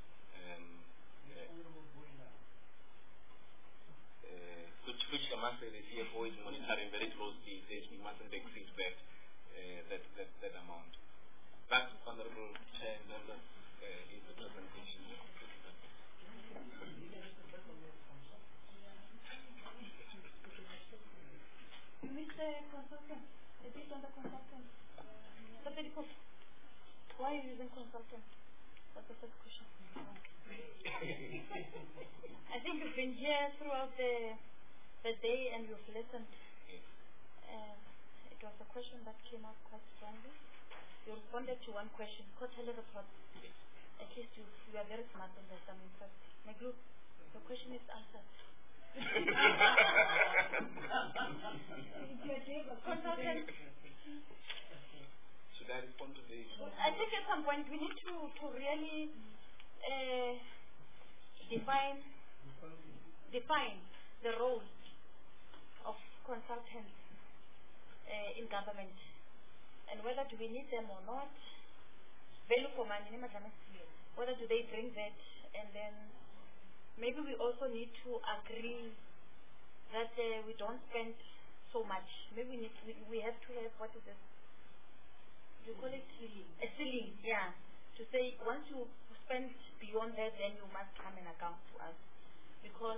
Which I must say the CFO is monitoring very closely. Says we mustn't exceed that amount. That, Honorable Chair, members, is the presentation. Mr. Consultant, a bit on the consultant. Why are you using consultant? That's the first question. I think you've been here throughout the day and you've listened. It was a question that came up quite strongly. You responded to one question, quarterly report. At least you are very smart and there's some interest. My group, the question is answered. Consultant. Should I respond to the... I think at some point we need to really define the role of consultants in government, and whether do we need them or not. Value for money, whether do they bring that, and then maybe we also need to agree that we don't spend so much. Maybe we have to have, what is it? You call it ceiling. A ceiling, yeah. To say once you spend beyond that, then you must come and account to us. Because,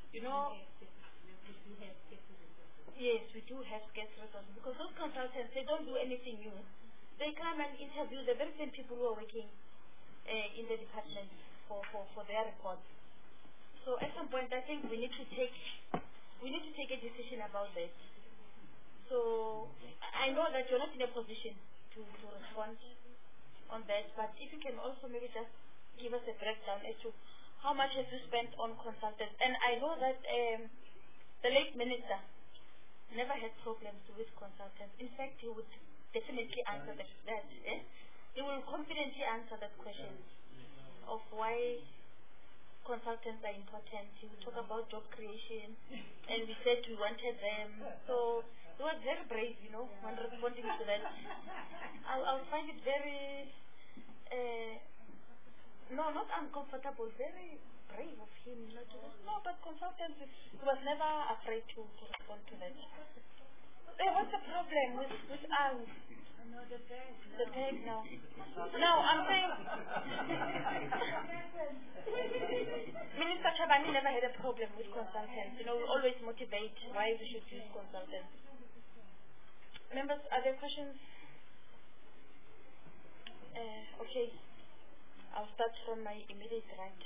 yes, we do have scarce resources. Because those consultants, they don't do anything new. They come and interview the very same people who are working in the department for their reports. So at some point, I think we need to take a decision about that. So I know that you're not in a position to respond on that, but if you can also maybe just give us a breakdown as to how much have you spent on consultants. And I know that the late minister never had problems with consultants. In fact, he would definitely answer that. He will confidently answer that question of why consultants are important. He will talk about job creation, and we said we wanted them. So he was very brave, when responding to that. I'll find it very, not uncomfortable, very brave of him. But consultants, he was never afraid to respond to that. What's the problem with us? The peg now. No, I'm saying Minister Chabani never had a problem with consultants. We always motivate why we should use consultants. Members, are there questions? Okay. I'll start from my immediate right.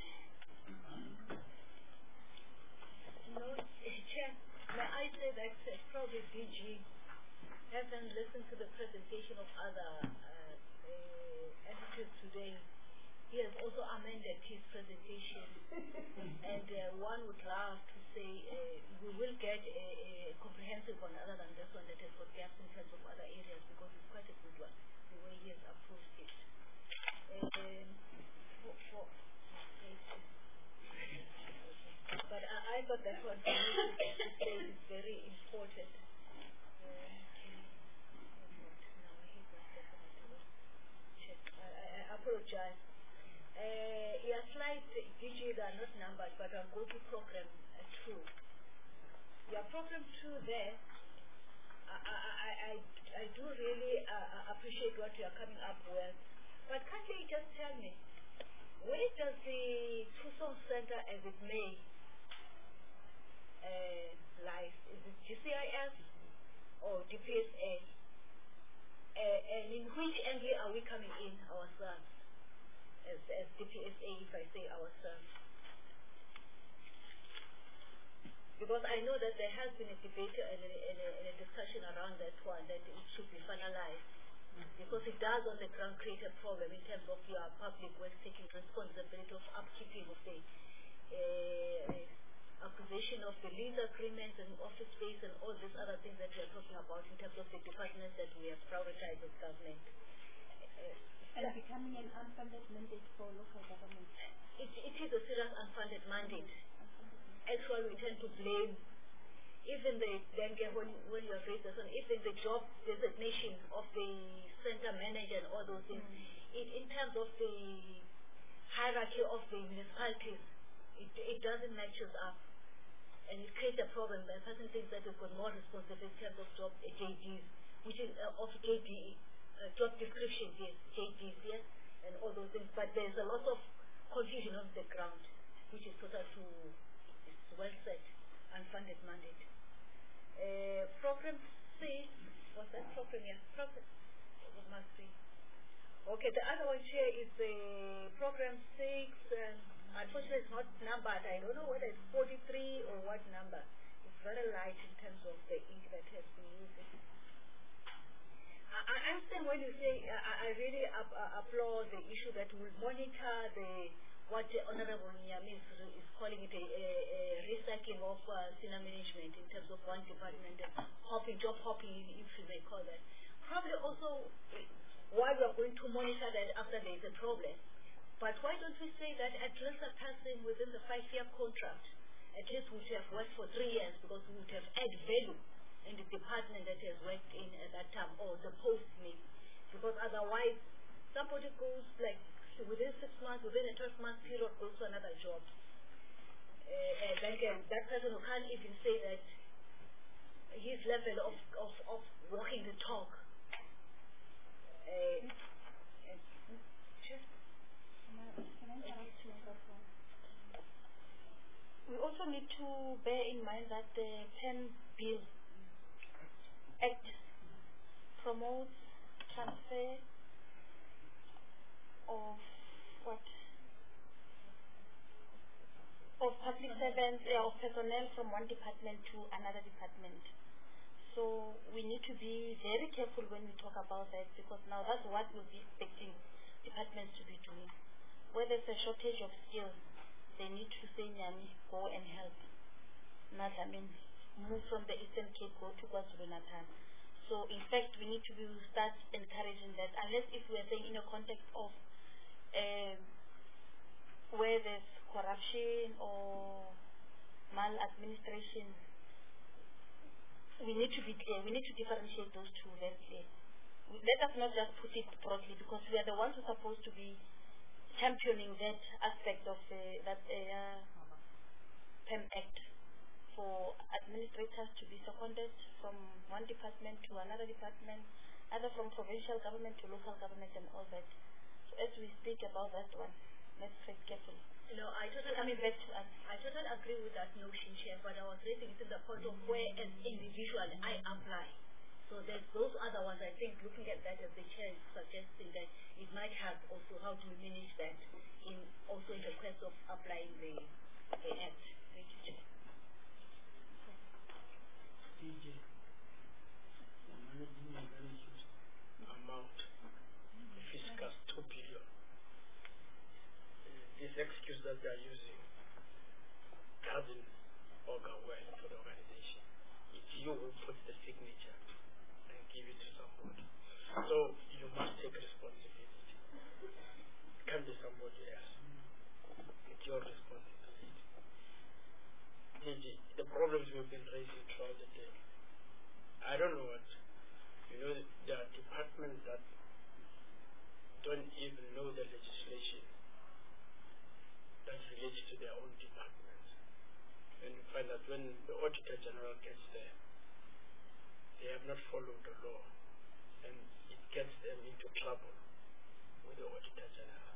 Chair, may I say that probably DG haven't listened to the presentation of other entities today. He has also amended his presentation, and one would love to say we will get a comprehensive one other than this one that has got gaps in terms of other areas, because it's quite a good one, the way he has approached it. But I thought that one for me to say is very important. I apologize. Your slides, DG, they are not numbered, but I'll go to program 2. Your program 2 there, I do really appreciate what you are coming up with, but can't you just tell me, where does the Tucson Center, as it may, lie? Is it GCIS or DPSA? And in which angle are we coming in ourselves as DPSA, if I say ourselves? Because I know that there has been a debate and a discussion around that one, that it should be finalized, because it does on the ground create a problem in terms of your public works taking responsibility of upkeeping of the acquisition of the lease agreements and office space and all these other things that we are talking about in terms of the departments that we have prioritized as government. And becoming an unfunded mandate for local government. It is a serious unfunded mandate. Actually, we tend to blame even when you have raised this one, even the job designation of the center manager and all those things, in terms of the hierarchy of the municipalities, it doesn't match us up. And it creates a problem. The person thinks that we've got more responsibility in terms of job JDs, which is of JD, job descriptions, yes, JDs, yes, and all those things. But there's a lot of confusion on the ground, which is total to well said, unfunded mandate. Program 6, was that program? Yeah, program, it must be. Okay, the other one here is the program 6. Unfortunately, it's not numbered. I don't know whether it's 43 or what number. It's very light in terms of the ink that has been used. I understand when you say, I really applaud the issue that we monitor what the Honorable Nyami is calling it a recycling of senior management in terms of one department, job hopping, if you may call that. Probably also why we are going to monitor that after there is a problem. But why don't we say that at least a person within the 5-year contract, at least would have worked for 3 years, because we would have added value in the department that has worked in at that time, or the post maybe. Because otherwise, somebody goes like within 6 months, within a 12-month period, goes to another job. that person who can't even say that his level of walking the talk. We also need to bear in mind that the PEN Bill Act promotes transfer of public servants, of personnel from one department to another department. So we need to be very careful when we talk about that, because now that's what we'll be expecting departments to be doing. Where there's a shortage of skills, they need to say, Nyami, go and help. Not, move from the Eastern Cape, go to KwaZulu-Natal. So in fact, we need to start encouraging that, unless if we are saying in a context of where there's corruption or maladministration, we need to be clear. We need to differentiate those two very clear. Let us not just put it broadly, because we are the ones who are supposed to be championing that aspect of that PEM Act, for administrators to be seconded from one department to another department, either from provincial government to local government and all that. So as we speak about that one, let's tread carefully. No, I totally agree with that notion, Chair, but I was raising it to the point of where as individual I apply. So there's those other ones, I think, looking at that as the Chair is suggesting that it might help also how to manage that in the quest of applying the Act. Thank you, Chair. DJ, managing a very huge amount, the fiscus 2 billion. This excuse that they are using doesn't augur well for the organization. It's you who puts the signature and give it to somebody. So you must take responsibility. It can't be somebody else. It's your responsibility. The problems we've been raising throughout the day, I don't know what, there are departments that don't even know the legislation that relates to their own department. And you find that when the Auditor General gets there, they have not followed the law, and it gets them into trouble with the Auditor General.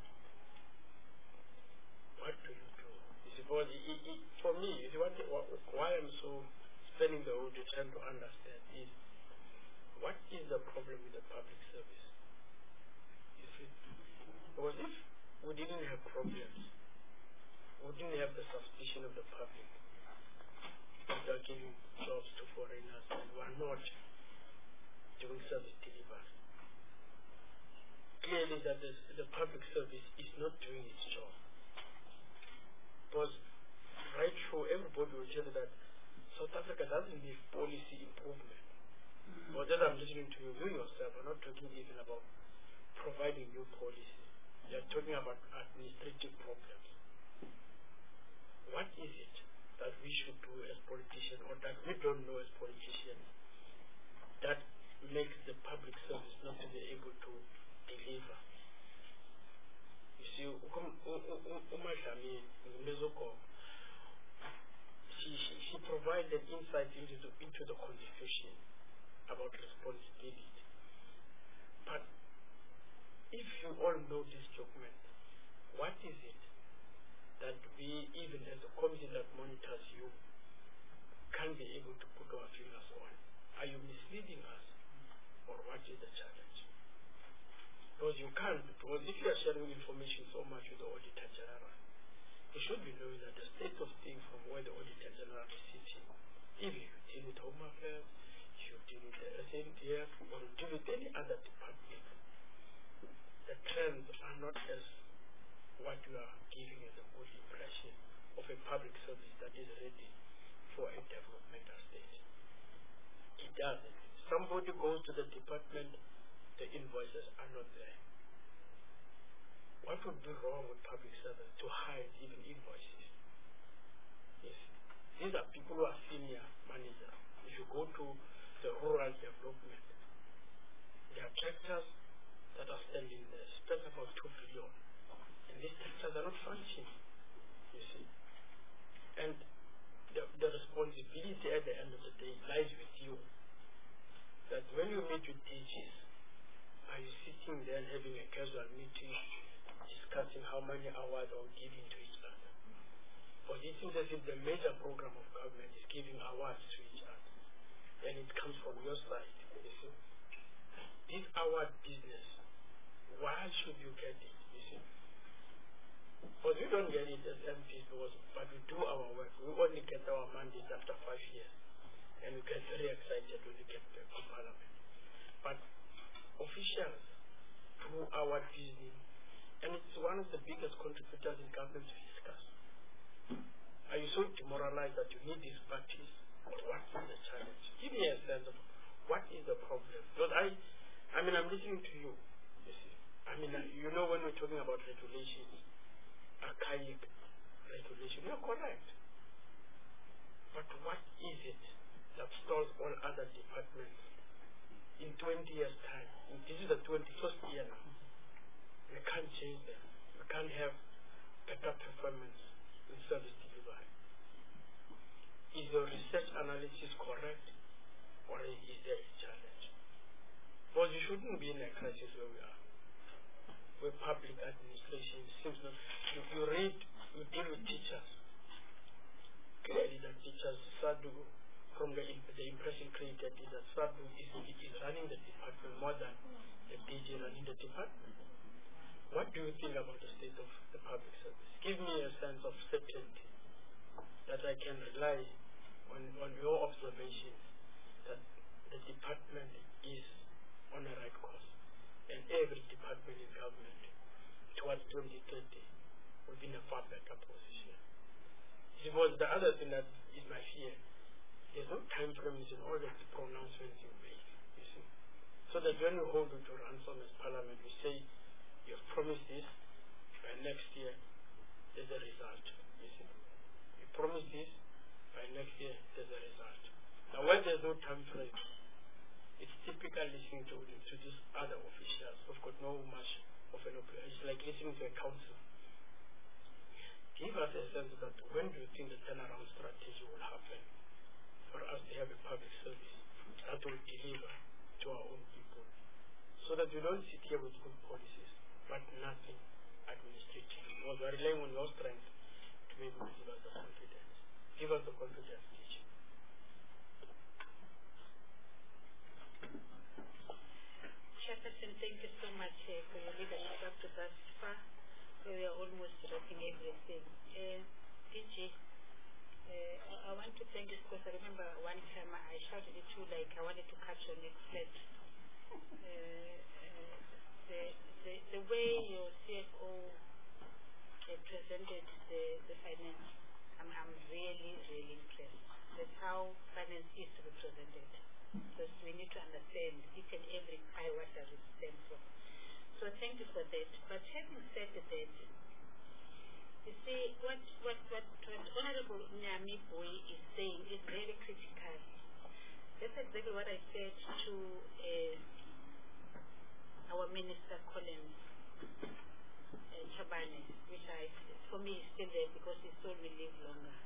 What do you do? Because for me, why I'm so spending the whole day trying to understand is, what is the problem with the public service? You see? Because if we didn't have problems, we didn't have the suspicion of the public that they are giving jobs to foreigners and we are not doing service delivery. Clearly that the public service is not doing its job. Because right through, everybody will tell you that South Africa doesn't need policy improvement. But as I'm listening to you yourself are not talking even about providing new policy. You're talking about administrative problems. What is it that we should do as politicians, or that we don't know as politicians, that makes the public service not to be able to deliver? You see, she provided insight into the Constitution about responsibility. But if you all know this document, what is it that we, even as a committee that monitors you, can be able to put our fingers on? Are you misleading us, or what is the challenge? Because you can't, because if you are sharing information so much with the Auditor General, you should be knowing that the state of things from where the Auditor General is sitting, if you deal with Home Affairs, you deal with the SNDF, or you deal with any other department, the trends are not as what you are giving as a good impression of a public service that is ready for a developmental state. It doesn't. Somebody goes to the department, the invoices are not there. What would be wrong with public service to hide even invoices? Yes. These are people who are senior managers. If you go to the rural development, there are tractors that are standing there, spent about 2 billion. And these tractors are not functioning, you see. And the responsibility at the end of the day lies with you. That when you meet with DGs, are you sitting there and having a casual meeting, discussing how many hours are giving to each other? But it seems as if the major program of government is giving awards to each other. And it comes from your side. You see? This award business, why should you get it? You see? But we don't get it as MPs, but we do our work. We only get our mandate after 5 years. And we get very excited when we get back to Parliament. But officials do our business, and it's one of the biggest contributors in government fiscus. Are you so demoralized that you need these parties? What is the challenge? Give me a sense of what is the problem. Because I'm listening to you. You see, you know when we're talking about regulations, archaic regulation, you're correct. But what is it that stalls all other departments in 20 years' time? And this is the 21st year now. We can't change them. We can't have better performance in service delivery. Is your research analysis correct, or is there a challenge? Because you shouldn't be in a crisis where we are, where public administration seems not. You deal with teachers. Clearly, that teachers SADU, from the impression created is that SADU is running the department more than the DG running the department. What do you think about the state of the public service? Give me a sense of certainty that I can rely on your observations that the department is on the right course, and every department in government towards 2030 will be in a far better position. Because the other thing that is my fear, there's no time frames in all of the pronouncements you make, you see. So that when we hold you to ransom as Parliament, we say, you've promised this, by next year, there's a result, you see. You promised this, by next year, there's a result. Now when there's no time frame, it's typical listening to these other officials who've got no much of an opinion. It's like listening to a council. Give us a sense that when do you think the turnaround strategy will happen for us to have a public service that will deliver to our own people, so that we don't sit here with good policies but nothing administrative. Because we're relying on your strength to be able to give us the confidence. Give us the confidence, teacher. Chairperson, thank you so much for your leadership up to thus far. We are almost wrapping everything. DG, I want to thank you because I remember one time I shouted at you like I wanted to catch your next flat. The way your CFO presented the finance, I'm really, really impressed. That's how finance is to be presented. Because we need to understand each and every pie what does it stand for. So thank you for that. But having said that, you see, what Honorable Nyami Boy is saying is very critical. That's exactly what I said to our Minister Collins Chabane, which for me is still there because he told me live longer.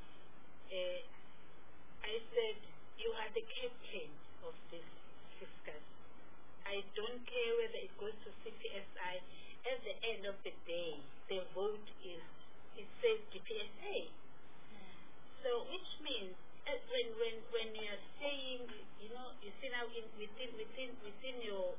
I said, you are the captain of this fiscus. I don't care whether it goes to CPSI. At the end of the day, the vote it says GPSA. So which means when you are saying, you see now within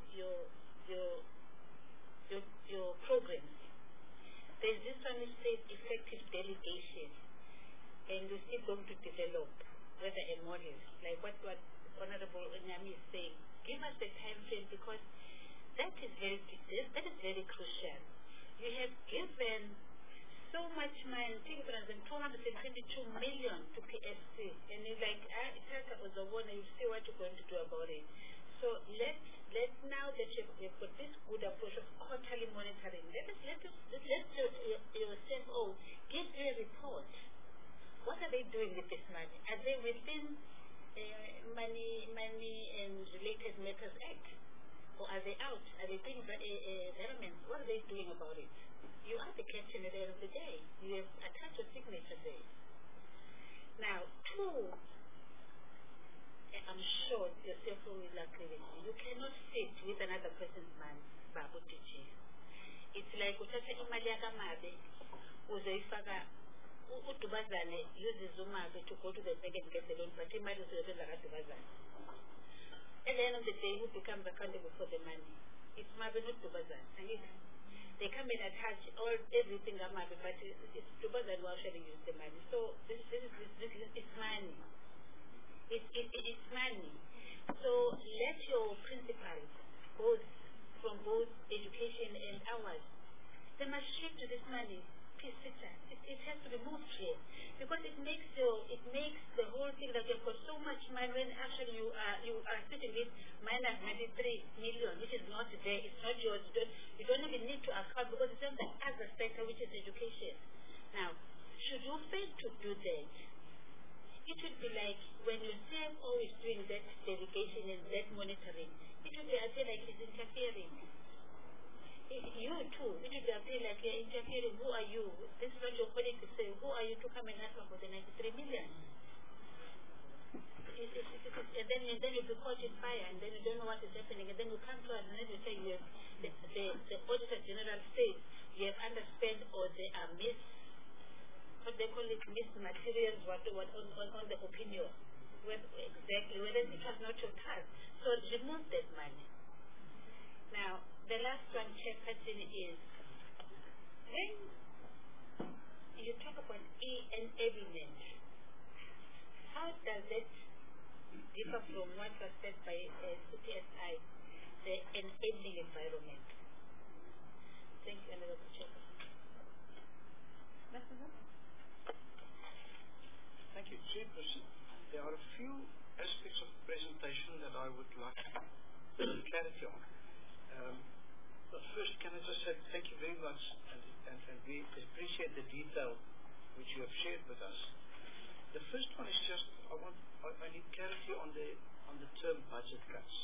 your programs, there's this one which says effective delegation, and we're still going to develop whether a model like what Honorable Nyami is saying. Give us the time frame because that is very crucial. You have given so much money, 222 million to PSC, and you're like, Itaka Ozawona, you see what you're going to do about it. So let's now that you've got this good approach of quarterly monitoring, let your CFO give you a report. What are they doing with this money? Are they within Money and Related Matters Act? Or are they out? Are they doing elements? What are they doing about it? You are the captain at the end of the day. You have attached your signature there. Now, two, I'm sure yourself will agree with me. You cannot sit with another person's money, Babu Tiji. It's like uthatha imali yakamabe uzoyifaka udubazane uses umabe to go to the bank and get the loan, but imali uzoyenza kadubazane. At the end of the day, who becomes accountable for the money? It's mabe, not dubazane. They come and attach everything amabe, but it's dubazane who actually use the money. So this is money. It's money. So let your principals, both from both education and ours, they must shift to this money. Please, sister, it has to be moved here because it makes the whole thing that you've got so much money when actually you are sitting with minus 93 million, which is not there. It's not yours. You don't even need to account because it's on the other sector, which is education. Now, should you fail to do that, it would be like when your CFO is doing that delegation and that monitoring, it would be appear like he's interfering. You too, it would appear like you're interfering. Who are you? This is what your colleague is saying. Who are you to come and ask for the 93 million? And then you be caught in fire, and then you don't know what is happening, and then you come to us and then you say you have, the Auditor General says you have underspent or they are what they call it, missed materials, on the opinion. Exactly, whereas it was not your task. So remove that money. Now, the last one, Chairperson, is when you talk about enablement, how does it differ from what was said by CPSI, the enabling environment? Thank you, Honorable Chairperson. Thank you, Chairperson. There are a few aspects of the presentation that I would like clarity on. But first, can I just say thank you very much, and we appreciate the detail which you have shared with us. The first one is just I need clarity on the term budget cuts.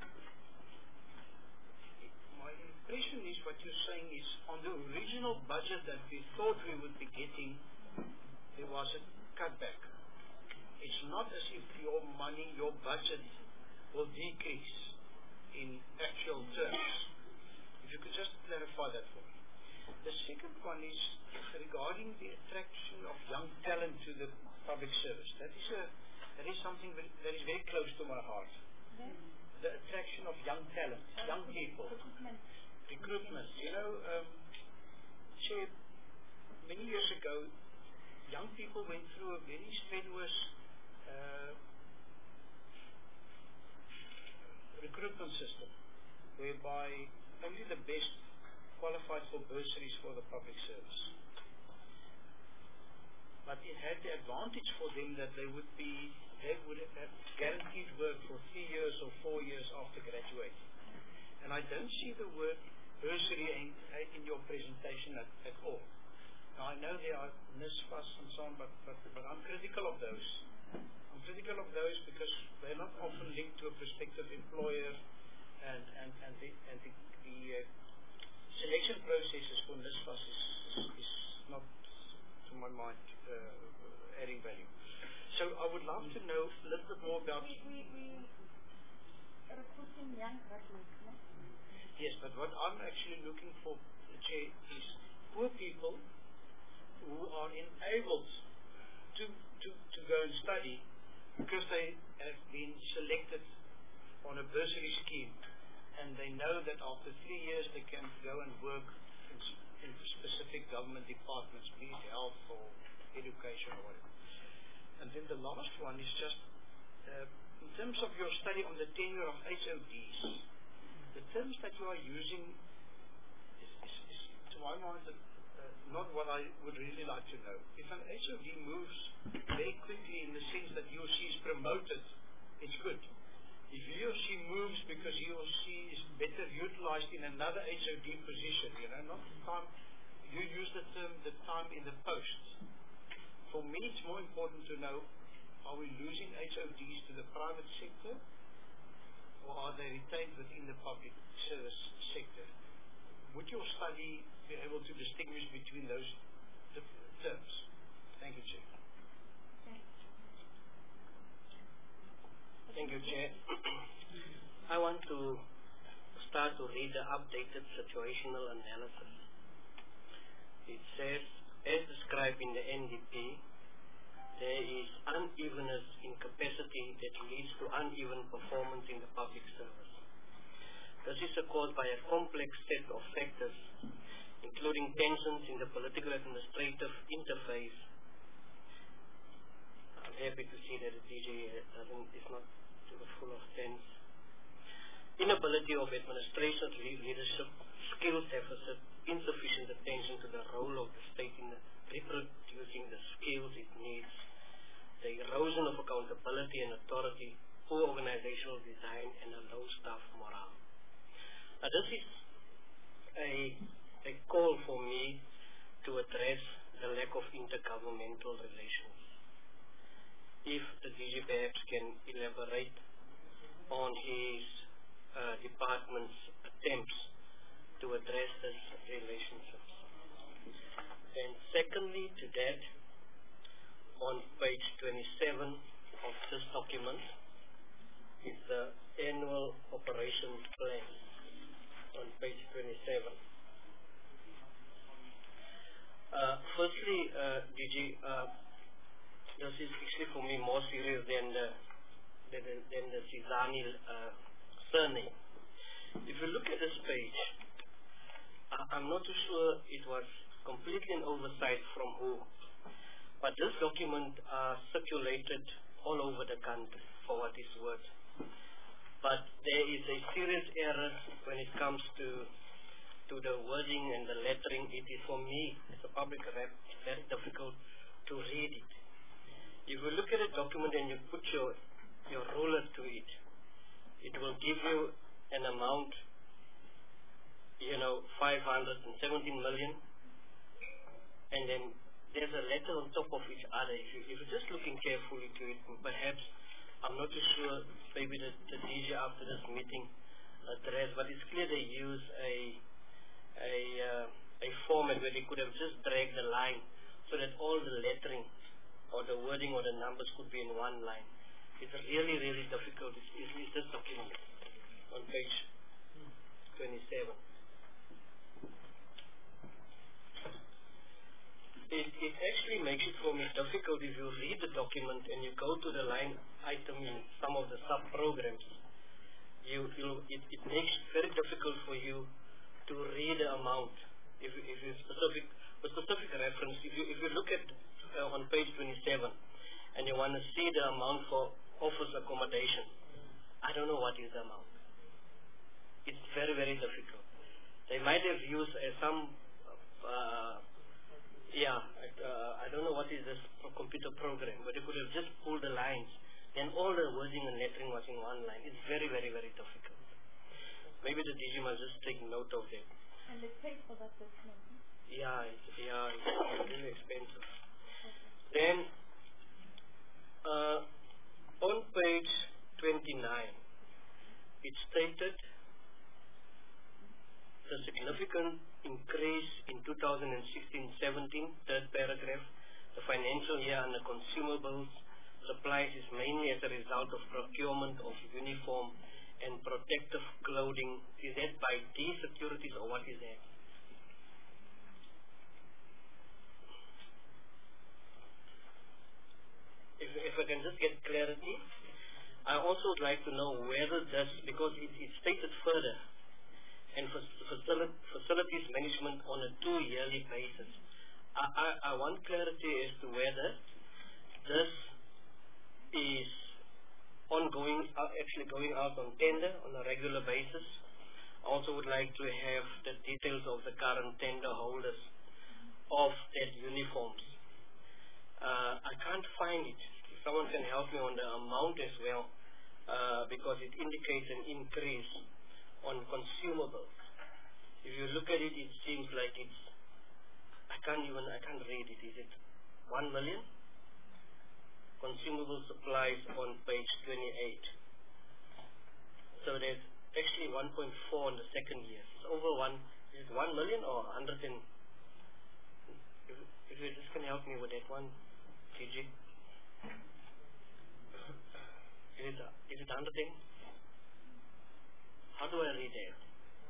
My impression is what you're saying is on the original budget that we thought we would be getting, there was a cutback. It's not as if your budget will decrease in actual terms. If you could just clarify that for me. The second one is regarding the attraction of young talent to the public service. That is something that is very close to my heart. The attraction of young talent, young people. Recruitment. You know, Chair, many years ago, young people went through a very strenuous recruitment system whereby only the best qualified for bursaries for the public service. But it had the advantage for them that they would have guaranteed work for 3 years or 4 years after graduating. And I don't see the word bursary in your presentation at all. Now I know there are NSFAS and so on, but I'm critical of those. I'm critical of those because they're not often linked to a prospective employer, and the selection processes for NSFAS is not, to my mind, adding value. So I would love to know a little bit more about. We recruiting young graduates, no? Yes, but what I'm actually looking for, Chair, is poor people who are enabled to go and study because they have been selected on a bursary scheme, and they know that after 3 years they can go and work in specific government departments, be it health or education or whatever. And then the last one is just in terms of your study on the tenure of HODs, the terms that you are using is to my mind, not what I would really like to know. If an HOD moves very quickly in the sense that he or she is promoted, it's good. If he or she moves because he or she is better utilized in another HOD position, not the time, you use the term the time in the post. For me, it's more important to know, are we losing HODs to the private sector, or are they retained within the public service sector? Would your study be able to distinguish between those terms? Thank you, Chair. Thank you, Chair. I want to start to read the updated situational analysis. It says, as described in the NDP, there is unevenness in capacity that leads to uneven performance in the public service. This is caused by a complex set of factors, including tensions in the political administrative interface. I'm happy to see that the DG is not full of tense. Inability of administration leadership, skills deficit, insufficient attention to the role of the state in reproducing the skills it needs, the erosion of accountability and authority, poor organizational design, and a low staff morale. Now, this is a call for me to address the lack of intergovernmental relations. If the DG perhaps can elaborate on his department's attempts to address this relationships. And secondly to that, on page 27 of this document is the annual operations plan on page 27. Firstly, DG, this is actually for me more serious than the Sizani surname. If you look at this page, I'm not too sure it was completely an oversight from who, but this document circulated all over the country for what it's worth. But there is a serious error when it comes to the wording and the lettering. It is, for me, as a public rep, very difficult to read it. If you look at a document and you put your ruler to it, it will give you an amount, 517 million, and then there's a letter on top of each other. If you're just looking carefully to it, perhaps, I'm not too sure, maybe the DG after this meeting address, but it's clear they use a format where they could have just dragged the line so that all the lettering or the wording or the numbers could be in one line. It's really, really difficult. It's this document on page 27. It actually makes it for me difficult if you read the document and you go to the line item in some of the sub-programs. It makes it very difficult for you to read the amount. If you specific reference, if you look at on page 27 and you want to see the amount for office accommodation, I don't know what is the amount. It's very, very difficult. They might have used some I don't know what is this computer program, but they could have just pulled the lines, then all the wording and lettering was in one line. It's very, very, very difficult. Maybe the DG must just take note of that. And they pay for that document. Yeah, it's really expensive. Okay. Then, on page 29, it stated the significant increase in 2016-17, third paragraph, the financial year under consumables supplies is mainly as a result of procurement of uniform and protective clothing. Is that by these securities or what is that? If I can just get clarity, I also would like to know whether this, because it stated further, and facilities management on a 2-yearly basis. I want clarity as to whether this is ongoing, actually going out on tender on a regular basis. I also would like to have the details of the current tender holders of that uniforms. I can't find it. If someone can help me on the amount as well, because it indicates an increase on consumables. If you look at it, it seems like it's, I can't read it. Is it 1 million? Consumable supplies on page 28. So there's actually 1.4 in the second year. It's over 1, is it 1 million or 100 and, if you just can help me with that one, TG. Is it is it 100 M? How do I read that?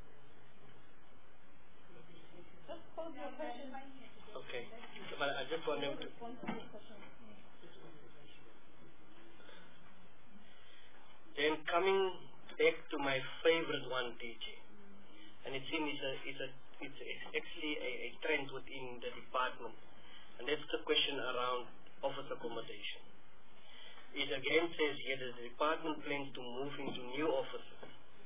Just pose your question. Okay, but I just want him to. Then coming back to my favorite one, DJ, and it seems it's actually a trend within the department, and that's the question around office accommodation. It again says here that the department plans to move into new offices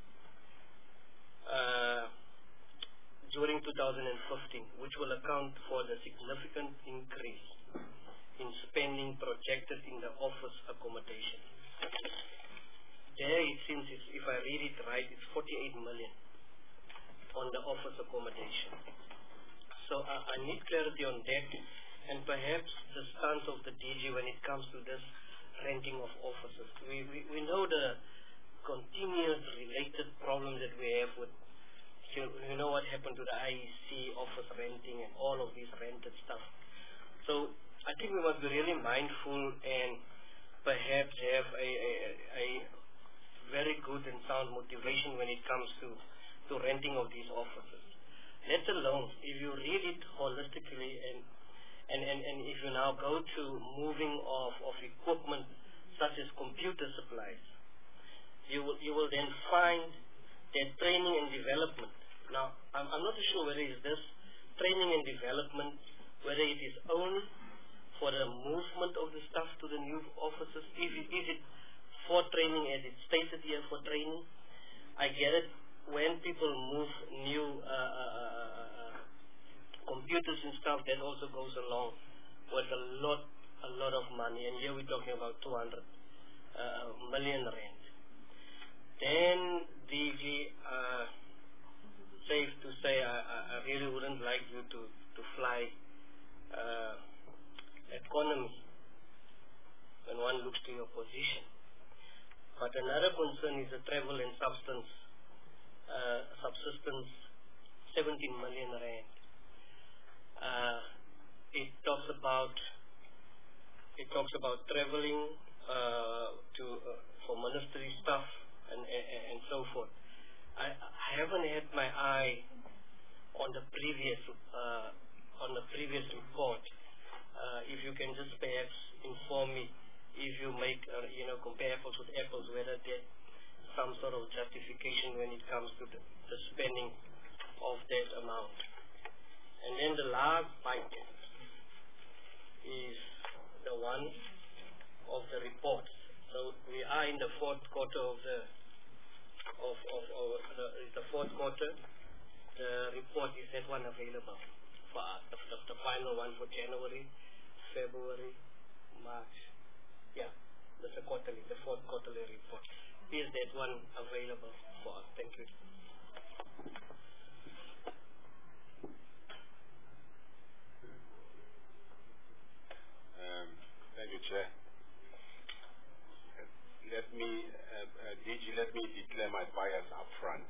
during 2015, which will account for the significant increase in spending projected in the office accommodation. There it seems, if I read it right, it's 48 million on the office accommodation. So I need clarity on that, and perhaps the stance of the DG when it comes to this renting of offices. We know the continuous related problems that we have with, you know what happened to the IEC, office renting, and all of these rented stuff. So I think we must be really mindful and perhaps have a very good and sound motivation when it comes to renting of these offices. Let alone, if you read it holistically and if you now go to moving of equipment such as computer supplies, you will then find that training and development. Now, I'm not sure whether it is this training and development, whether it is only for the movement of the stuff to the new offices. Is it for training, as it stated here, for training? I get it. When people move new computers and stuff, that also goes along with a lot of money. And here we're talking about 200 million rand. Then DG, safe to say, I really wouldn't like you to fly economy when one looks to your position. But another concern is the travel and subsistence, 17 million rand. It talks about traveling for ministry stuff and so forth. I haven't had my eye on the previous report. If you can just perhaps inform me, if you make compare apples with apples, whether there's some sort of justification when it comes to the spending of that amount. And then the last bite is the one of the reports. So we are in the fourth quarter of the fourth quarter. The report, is that one available for us? The final one for January, February, March. Yeah, that's the quarterly, the fourth quarterly report. Is that one available for us? Thank you. Thank you, Chair. Let me declare my bias up front.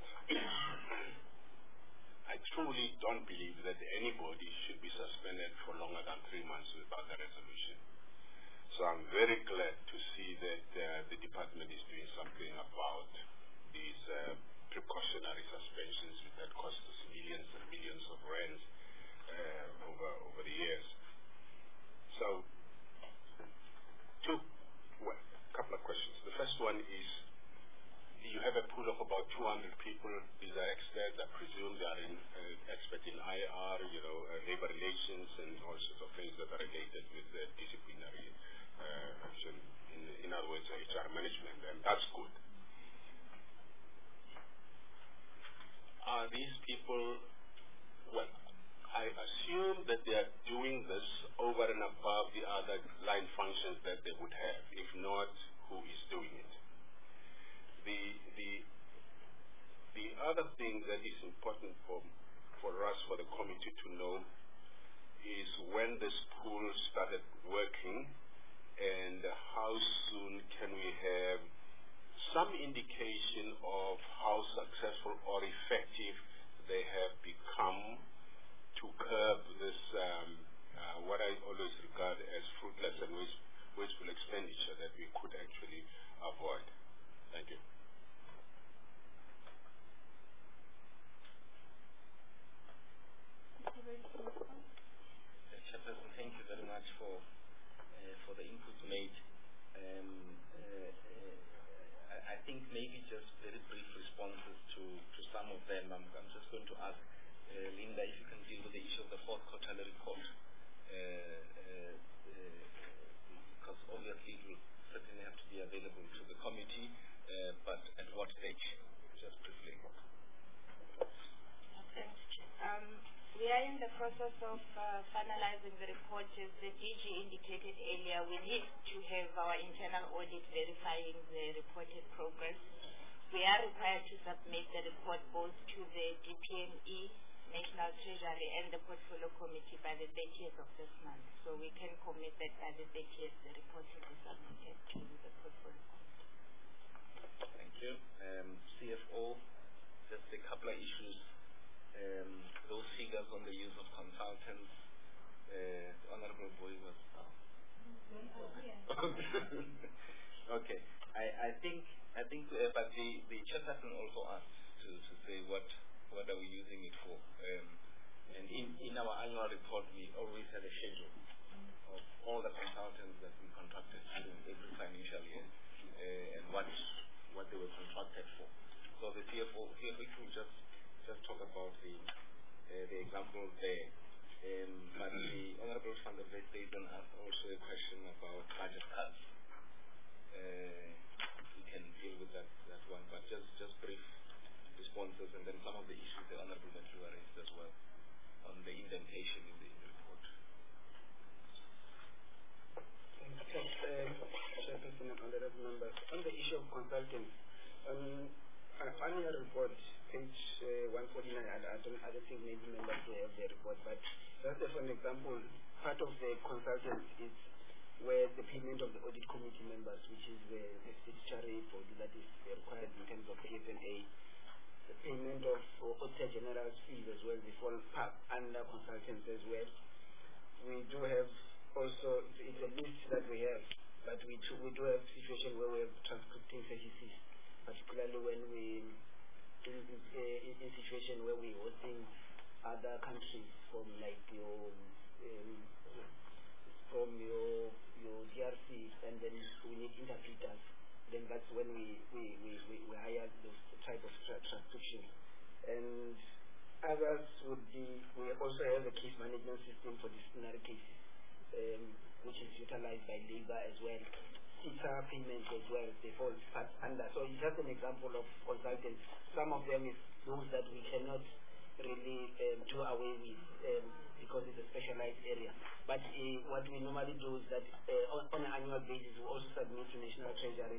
I truly don't believe that anybody should be suspended for longer than 3 months without a resolution. So I'm very glad to see that the department is doing something about these precautionary suspensions that cost us millions and millions of rands over the years. So, a couple of questions. The first one is, you have a pool of about 200 people. These are experts. I presume they are experts in IR, labor relations, and all sorts of things that are related with disciplinary action. In other words, HR management, and that's good. Are these people, well, I assume that they are doing this over and above the other line functions that they would have. If not, who is doing it? The other thing that is important for us, for the committee to know, is when this pool started working and how soon can we have some indication of how successful or effective they have become to curb this, what I always regard as fruitless and wasteful expenditure that we could actually avoid. maybe just very brief responses to some of them. I'm just going to ask Linda if you can deal with the issue of the fourth quarterly report, because obviously it will certainly have to be available to the committee, but at what stage? Just briefly. Thanks, Chair. We are in the process of finalizing the report. As the DG indicated earlier, we need to have our internal audit verifying the reported progress. We are required to submit the report both to the DPME, National Treasury, and the Portfolio Committee by the 30th of this month. So we can commit that by the 30th the report will be submitted to the Portfolio Committee. Thank you. CFO, just a couple of issues. Those figures on the use of consultants, the Honorable Boy was... Okay. I think but the chairperson also asked to say what are we using it for. And in our annual report, we always have a schedule of all the consultants that we contracted during every financial year and what they were contracted for. So the CFO here, we could just talk about the example there. But the Honorable Van der Westhuizen asked also a question about budget cuts. We can deal with that one, but just brief responses, and then some of the issues the Honorable Matthew raised as well on the indentation in the report. Thanks, Chairperson and Honorable Members. On the issue of consultants, our annual report, page 149, I don't think maybe members will have the report, but just for an example, part of the consultants is where the payment of the audit committee members, which is the statutory body that is required in terms of KFNA, the payment of Auditor General's fees as well, they fall under consultants as well. We do have also, it's a list that we have, but we do have situations where we have transcripting services, particularly when we in situation where we're hosting other countries from like your DRC, and then we need interpreters. Then that's when we hire those type of transcription. And others would be, we also have a case management system for disciplinary cases, which is utilized by labor as well. CITA payments as well, they fall under. So it's just an example of consultants. Some of them is those that we cannot really do away with because it's a specialized area. But what we normally do is that on an annual basis, we also submit to National Treasury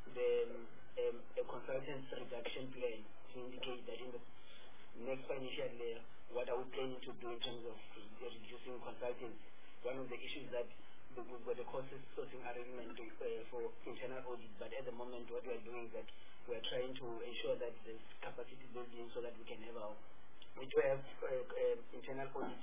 a consultants reduction plan to indicate that in the next financial year, what are we planning to do in terms of reducing consultants. One of the issues that we've got the cost sourcing arrangement for internal audit, but at the moment what we are doing is that we are trying to ensure that there's capacity building so that we can have we do have internal audit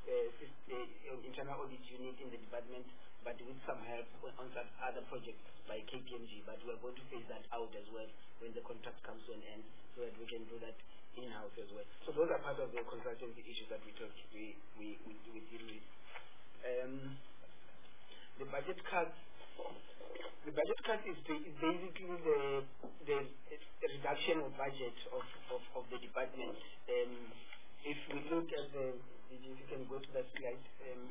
unit in the department, but with some help on some other projects by KPMG, but we are going to phase that out as well when the contract comes to an end so that we can do that in-house as well. So those are part of the consultancy issues that we deal with. The budget cut is basically the reduction of budget of the department. If we look at if you can go to that slide.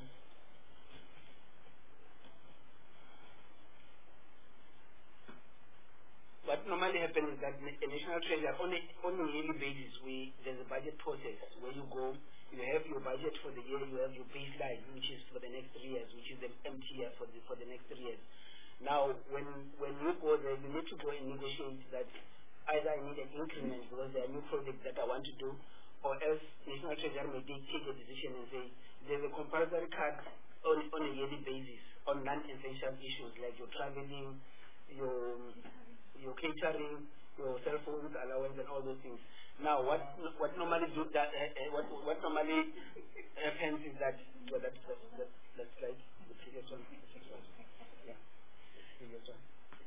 What normally happens is that a National Treasury on a yearly basis, there's a budget process where you go, you have your budget for the year, you have your baseline, which is for the next 3 years, which is the MTF for the next 3 years. Now, when you go there, you need to go and negotiate that either I need an increment because there are new projects that I want to do, or else National Treasury may take a decision and say there's a compulsory cut on a yearly basis on non-essential issues like your traveling, your catering, your cell phones allowance, and all those things. Now, what normally what normally happens is that that's like the previous one. Yeah, previous one.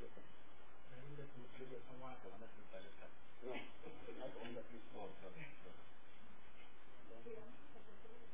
No, not on the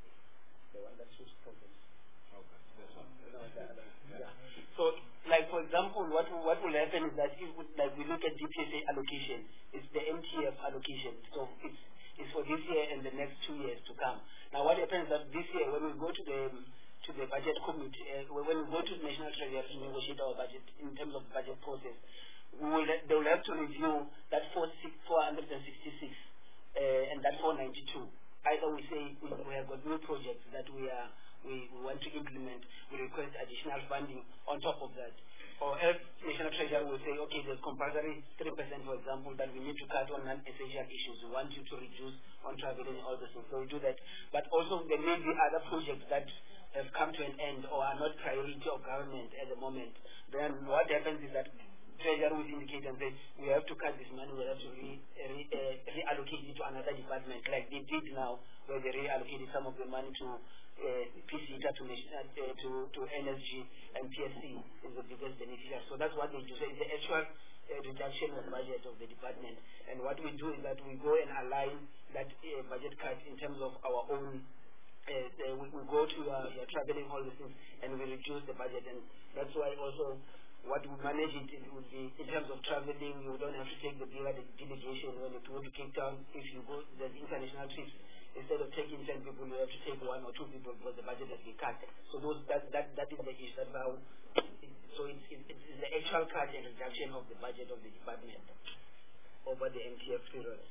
the one that shows progress. Okay. No, yeah. So, like for example. example, what will happen is that if we look at DPSA allocation, it's the MTF allocation. So it's for this year and the next 2 years to come. Now what happens is that this year when we go to the budget committee, when we go to the National Treasury to negotiate our budget in terms of the budget process, they will have to review that 466 and that 492. Either we say we have got new projects that we want to implement, we request additional funding on top of that. Or else National Treasury will say, okay, there's compulsory 3%, for example, that we need to cut on non-essential issues. We want you to reduce on traveling and all those things. So we do that. But also there may be other projects that have come to an end or are not priority of government at the moment. Then what happens is that Treasury will indicate and say, we have to cut this money, we have to reallocate it to another department, like they did now, where they reallocated some of the money to PCETA, to energy, and PSC is the biggest beneficiary. So that's what they do. So it's the actual reduction of budget of the department. And what we do is that we go and align that budget cut in terms of our own. We go to traveling, all these things, and we reduce the budget. And that's why also what we manage it would be in terms of traveling. You don't have to take the bigger delegation when you go to Cape Town. If you go the international trips, instead of taking 10 people, you have to take 1 or 2 people because the budget has been cut. So that is the issue. That's how. So it's the actual cut and reduction of the budget of the department over the MTF period.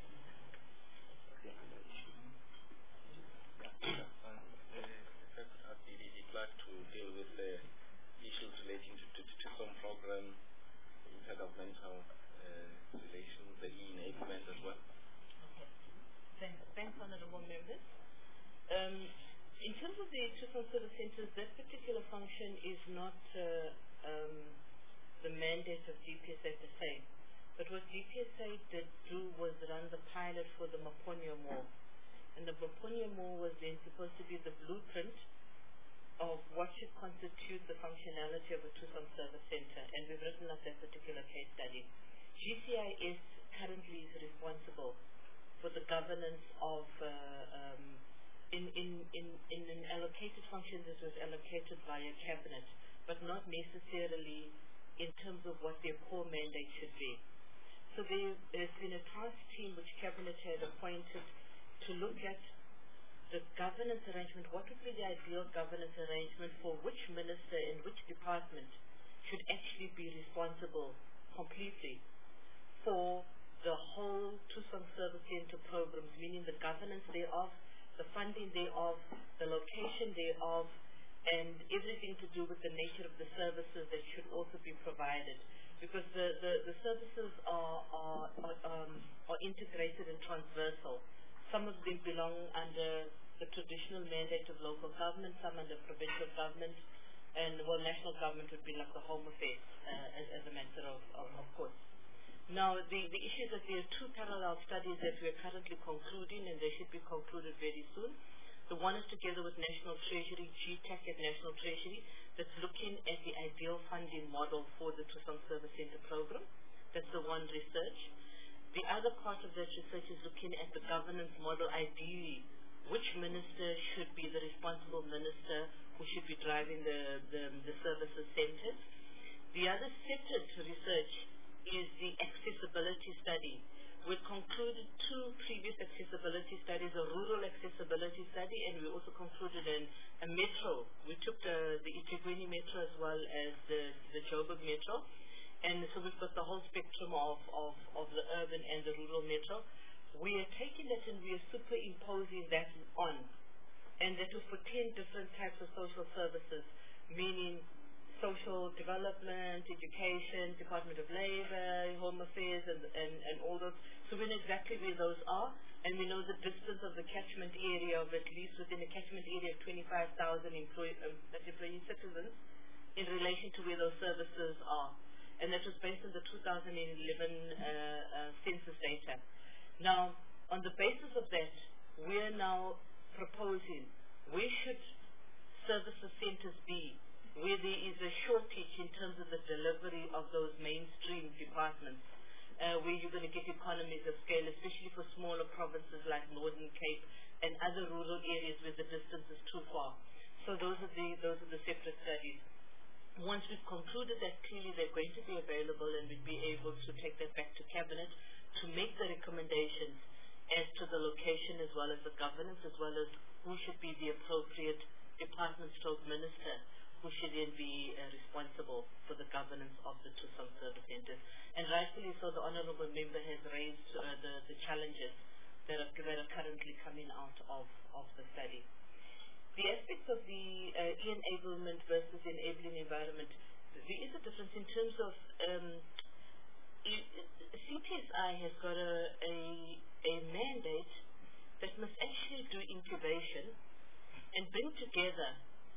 To deal with the issues relating to some program, intergovernmental relations, the e-enablement as well. Okay. Thanks, honourable members. In terms of the Truth and Service Centres, that particular function is not the mandate of DPSA per se. But what DPSA did do was run the pilot for the Maponya Mall. And the Maponya Mall was then supposed to be the blueprint of what should constitute the functionality of a Truth and Service Centre, and we've written up that particular case study. GCIS currently is responsible for the governance of in an allocated function that was allocated via cabinet, but not necessarily in terms of what their core mandate should be. So there's been a task team which cabinet had appointed to look at the governance arrangement. What would be the ideal governance arrangement for which minister in which department should actually be responsible completely for the whole Truth and Service Centre programs, meaning the governance thereof, the funding thereof, the location thereof, and everything to do with the nature of the services that should also be provided. Because the services are integrated and transversal. Some of them belong under the traditional mandate of local government, some under provincial government, and national government would be like the Home Affairs as a matter of course. Now, the issue is that there are 2 parallel studies that we are currently concluding, and they should be concluded very soon. The one is together with National Treasury, GTAC at National Treasury, that's looking at the ideal funding model for the Truth and Service Centre program. That's the one research. The other part of that research is looking at the governance model, ideally, which minister should be the responsible minister who should be driving the services centres. The other separate research is the accessibility study. We concluded 2 previous accessibility studies, a rural accessibility study, and we also concluded a metro. We took the eThekwini metro as well as the Joburg metro. And so we've got the whole spectrum of the urban and the rural metro. We are taking that and we are superimposing that on. And that was for 10 different types of social services, meaning social development, education, Department of Labour, Home Affairs, and all those. So we know exactly where those are, and we know the distance of the catchment area of at least within a catchment area of 25,000 employee citizens in relation to where those services are. And that was based on the 2011 census data. Now, on the basis of that, we are now proposing where should services centres be, where there is a shortage in terms of the delivery of those mainstream departments, where you're going to get economies of scale, especially for smaller provinces like Northern Cape and other rural areas where the distance is too far. So those are the separate studies. Once we've concluded that clearly they're going to be available, and we'd be able to take that back to Cabinet to make the recommendations as to the location as well as the governance, as well as who should be the appropriate department stroke minister who should then be responsible for the governance of the TUSOM service centers. And rightfully so, the Honourable Member has raised the challenges that are currently coming out of the study. The aspects of the e-enablement versus enabling environment, there is a difference in terms of CPSI has got a mandate that must actually do incubation and bring together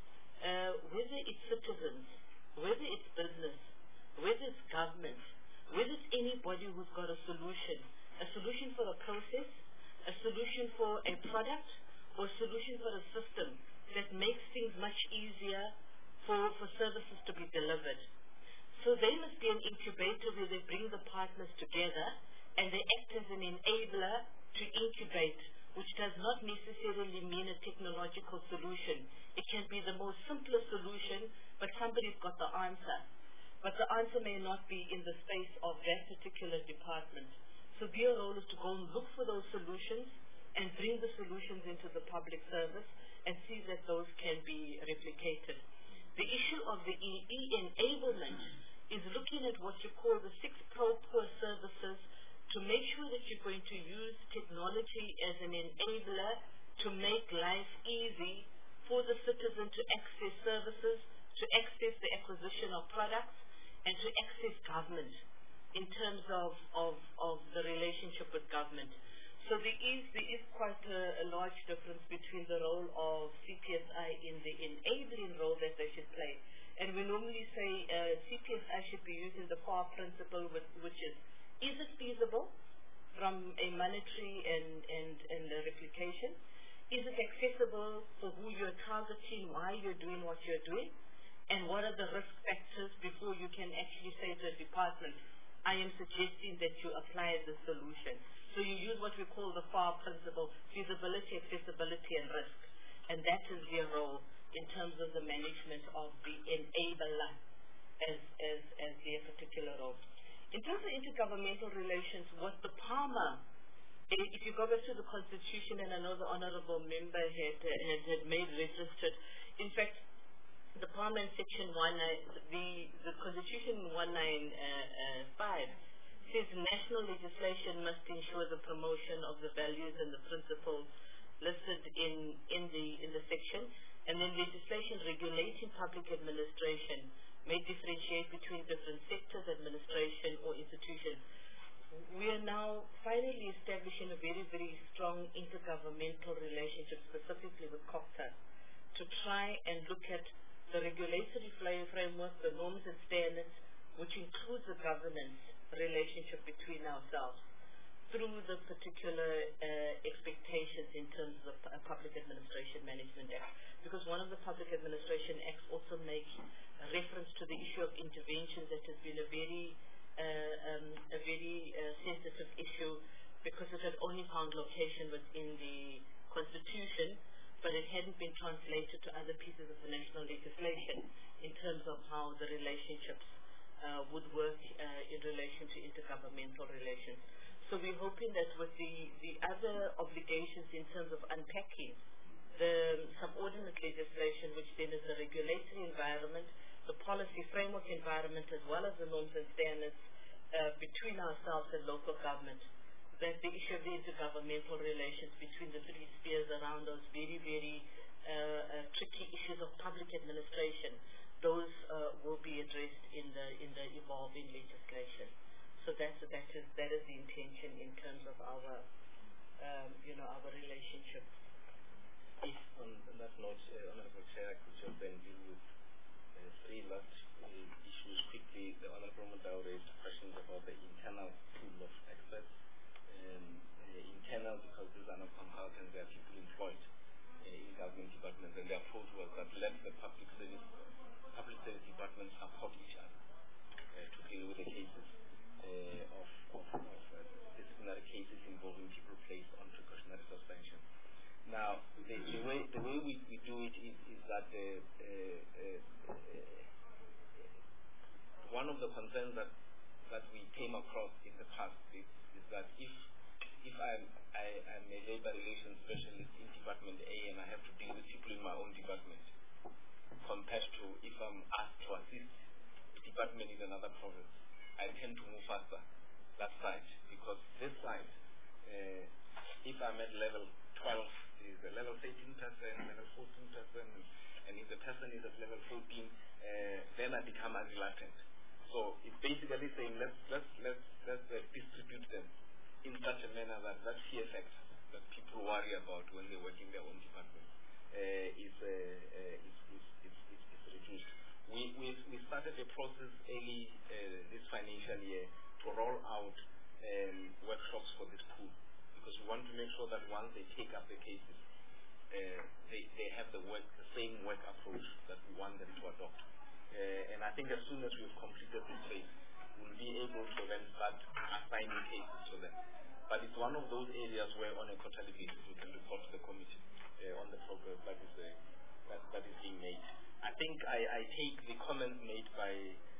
whether it's citizens, whether it's business, whether it's government, whether it's anybody who's got a solution for a process, a solution for a product, or a solution for a system that makes things much easier for services to be delivered. So they must be an incubator where they bring the partners together and they act as an enabler to incubate, which does not necessarily mean a technological solution. It can be the most simplest solution, but somebody's got the answer. But the answer may not be in the space of that particular department. So their role is to go and look for those solutions and bring the solutions into the public service and see that those can be replicated. The issue of the e-enablement is looking at what you call the 6 pro-poor services to make sure that you're going to use technology as an enabler to make life easy for the citizen to access services, to access the acquisition of products, and to access government in terms of the relationship with government. So there is quite a large difference between the role of CPSI in the enabling role that they should play. And we normally say CPSI should be using the FAR principle, which is it feasible from a monetary and replication? Is it accessible for who you're targeting, why you're doing what you're doing? And what are the risk factors before you can actually say to a department, I am suggesting that you apply the solution. So you use what we call the FAR principle, feasibility, accessibility, and risk. And that is their role in terms of the management of the enabler as their particular role. In terms of intergovernmental relations, what the PALMA, if you go back to the Constitution, and I know the Honourable Member had made reference to it, in fact, the PALMA in Section 19, the Constitution 195 says national legislation must ensure the promotion of the values and the principles listed in the section, and then legislation regulating public administration may differentiate between different sectors, administration, or institutions. We are now finally establishing a very, very strong intergovernmental relationship, specifically with COCTA, to try and look at the regulatory framework, the norms and standards, which includes the governance relationship between ourselves through the particular expectations in terms of the Public Administration Management Act. Because one of the Public Administration Acts also makes reference to the issue of interventions that has been a very sensitive issue, because it had only found location within the Constitution, but it hadn't been translated to other pieces of the national legislation in terms of how the relationships would work in relation to intergovernmental relations. So we're hoping that with the other obligations in terms of unpacking the subordinate legislation, which then is the regulatory environment, the policy framework environment, as well as the norms and standards between ourselves and local government, that the issue of the intergovernmental relations between the 3 spheres around those very, very tricky issues of public administration, those will be addressed in the evolving legislation. So that is the intention in terms of our our relationship. If on that note, Honourable Chair, I could just then deal with 3 last issues quickly. The Honourable Mandau raised questions about the internal pool of experts. Internal, because these are not consultants, they are people employed in government departments, and their approach was that let the public service departments support each other to deal with the cases of disciplinary cases involving people placed on precautionary suspension. Now, the way we do it is that one of the concerns that we came across in the past is that if I'm a labor relations specialist in Department A and I have to deal with people in my own department, compared to if I'm asked to assist the department in another province, I tend to move faster that side, because this side, if I'm at level 12, is a level 13%, level 14%, and if the person is at level 14, then I become reluctant. So it's basically saying let's distribute them in such a manner that fear factor that people worry about when they work in their own department is reduced. We started a process early this financial year to roll out workshops for this pool, because we want to make sure that once they take up the cases, they have the same work approach that we want them to adopt. And I think as soon as we've completed this phase, we'll be able to then start assigning cases to them. But it's one of those areas where on a quarterly basis we can report to the committee on the progress that is being made. I think I take the comments made by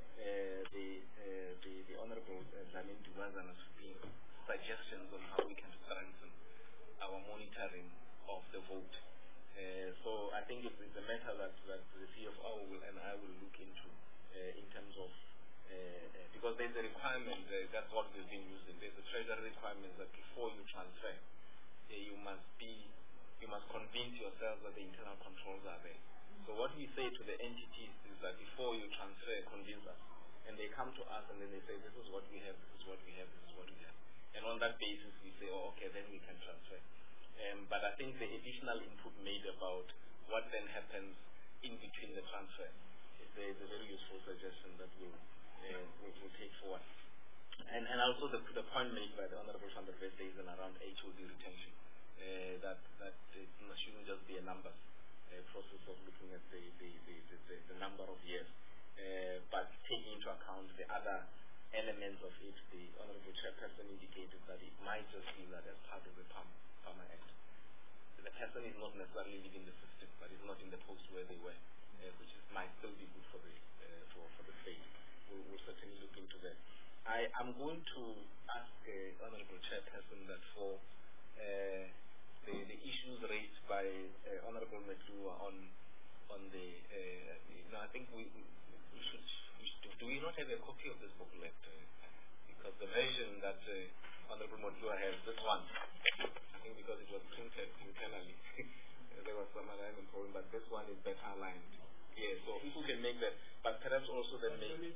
the Honorable Dlamini Duwazana as being suggestions on how we can strengthen our monitoring of the vote. So I think it's a matter that the CFO and I will look into in terms of because there's a requirement, that's what we've been using. There's a treasury requirement that before you transfer, you must convince yourself that the internal controls are there. So what we say to the entities is that before you transfer, convince us. And they come to us and then they say, this is what we have, this is what we have, this is what we have. And on that basis we say, oh, okay, then we can transfer. But I think the additional input made about what then happens in between the transfer is a very useful suggestion that we'll take forward. And also the point made by the Honorable Van der Westhuizen is around HOD retention. That it shouldn't just be a numbers process of looking at the number of years, but taking into account the other elements of it. The Honorable Chairperson indicated that it might just be that as part of the Farmer Act. The person is not necessarily leaving the system, but is not in the post where they were, which might still be good for the state. We'll certainly look into that. I'm going to ask the Honorable Chairperson that for the issues raised by Honorable Metlua on the I think we should do we not have a copy of this booklet? Because the version that Honorable Metlua has, this one, I think because it was printed internally, there was some alignment problem, but this one is better aligned. Yeah, so if we can make that, but perhaps also then make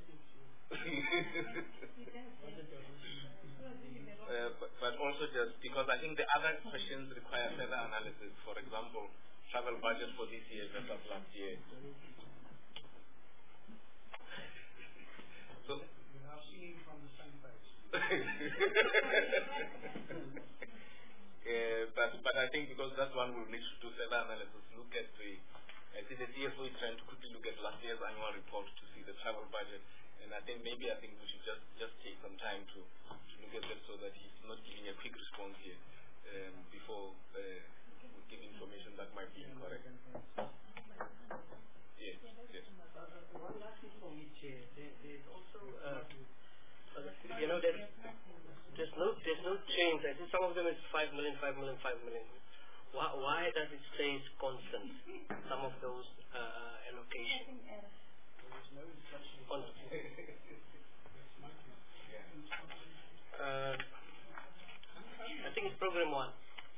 but also just because I think the other questions require further analysis. For example, travel budget for this year versus last year. So we are seeing from the same page. But I think because that one will need to do further analysis, look at I think the CFO is trying to quickly look at last year's annual report to see the travel budget, and I think we should just take some time to look at that so that he's not giving a quick response here before we give information that might be incorrect. Yes. One last thing for me, Chair. There's also there's no change. I think some of them is 5 million, 5 million, 5 million. Why does it stay constant? Some of those allocations. I think it's program 1.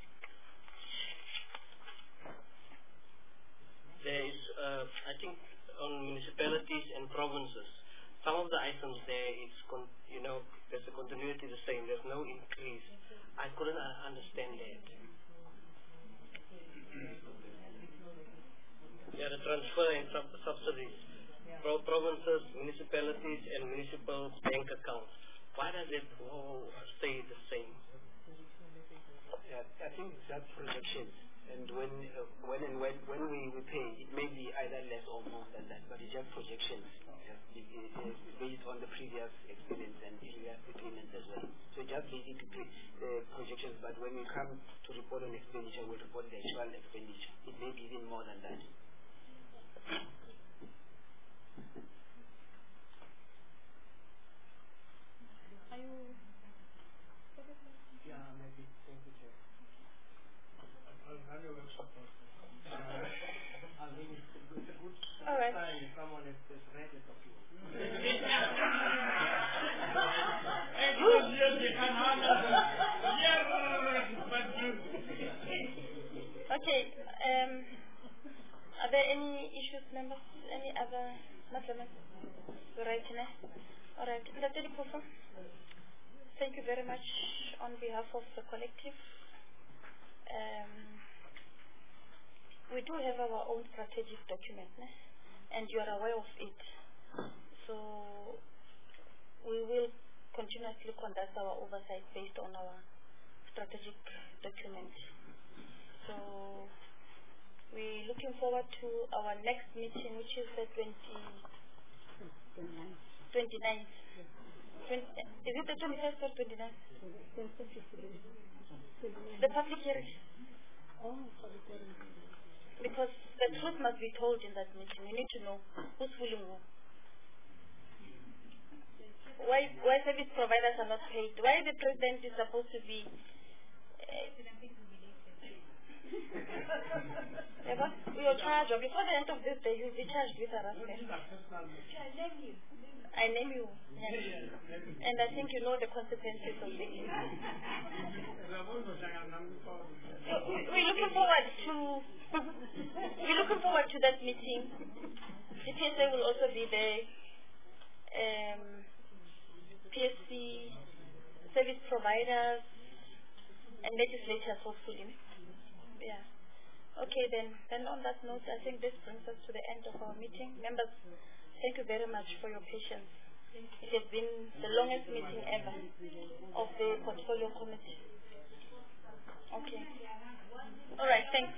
There is, I think, on municipalities and provinces, some of the items there, there's a continuity the same. There's no increase. I couldn't understand that. Yeah, the transfer and subsidies. Provinces, municipalities, and municipal bank accounts. Why does it all stay the same? Yeah, I think that's projections. And when we pay, it may be either less or more than that, but it's just projections. It's based on the previous experience and previous payments as well. So just basically projections, but when we come to report on expenditure, we'll report the actual expenditure. It may be even more than that. All right. Someone has read the document. Okay. Are there any issues, members? Any other matters? Right, all right. Thank you very much on behalf of the collective. We do have our own strategic document, and you are aware of it. So we will continuously conduct our oversight based on our strategic document. So we're looking forward to our next meeting, which is the 29th. Is it the 21st or 29th? The public hearing. Because the truth must be told in that meeting. We need to know who's fooling who. Why service providers are not paid? Why the president is supposed to be... your charge, before the end of this day, you'll be charged with harassment. I name you. Yes. And I think you know the consequences of it. We're looking forward to that meeting. The PSA will also be there. PSC, service providers, and legislators hopefully. Yeah. Okay, then on that note, I think this brings us to the end of our meeting. Members, thank you very much for your patience. It has been the longest meeting ever of the portfolio committee. Okay. All right, thanks.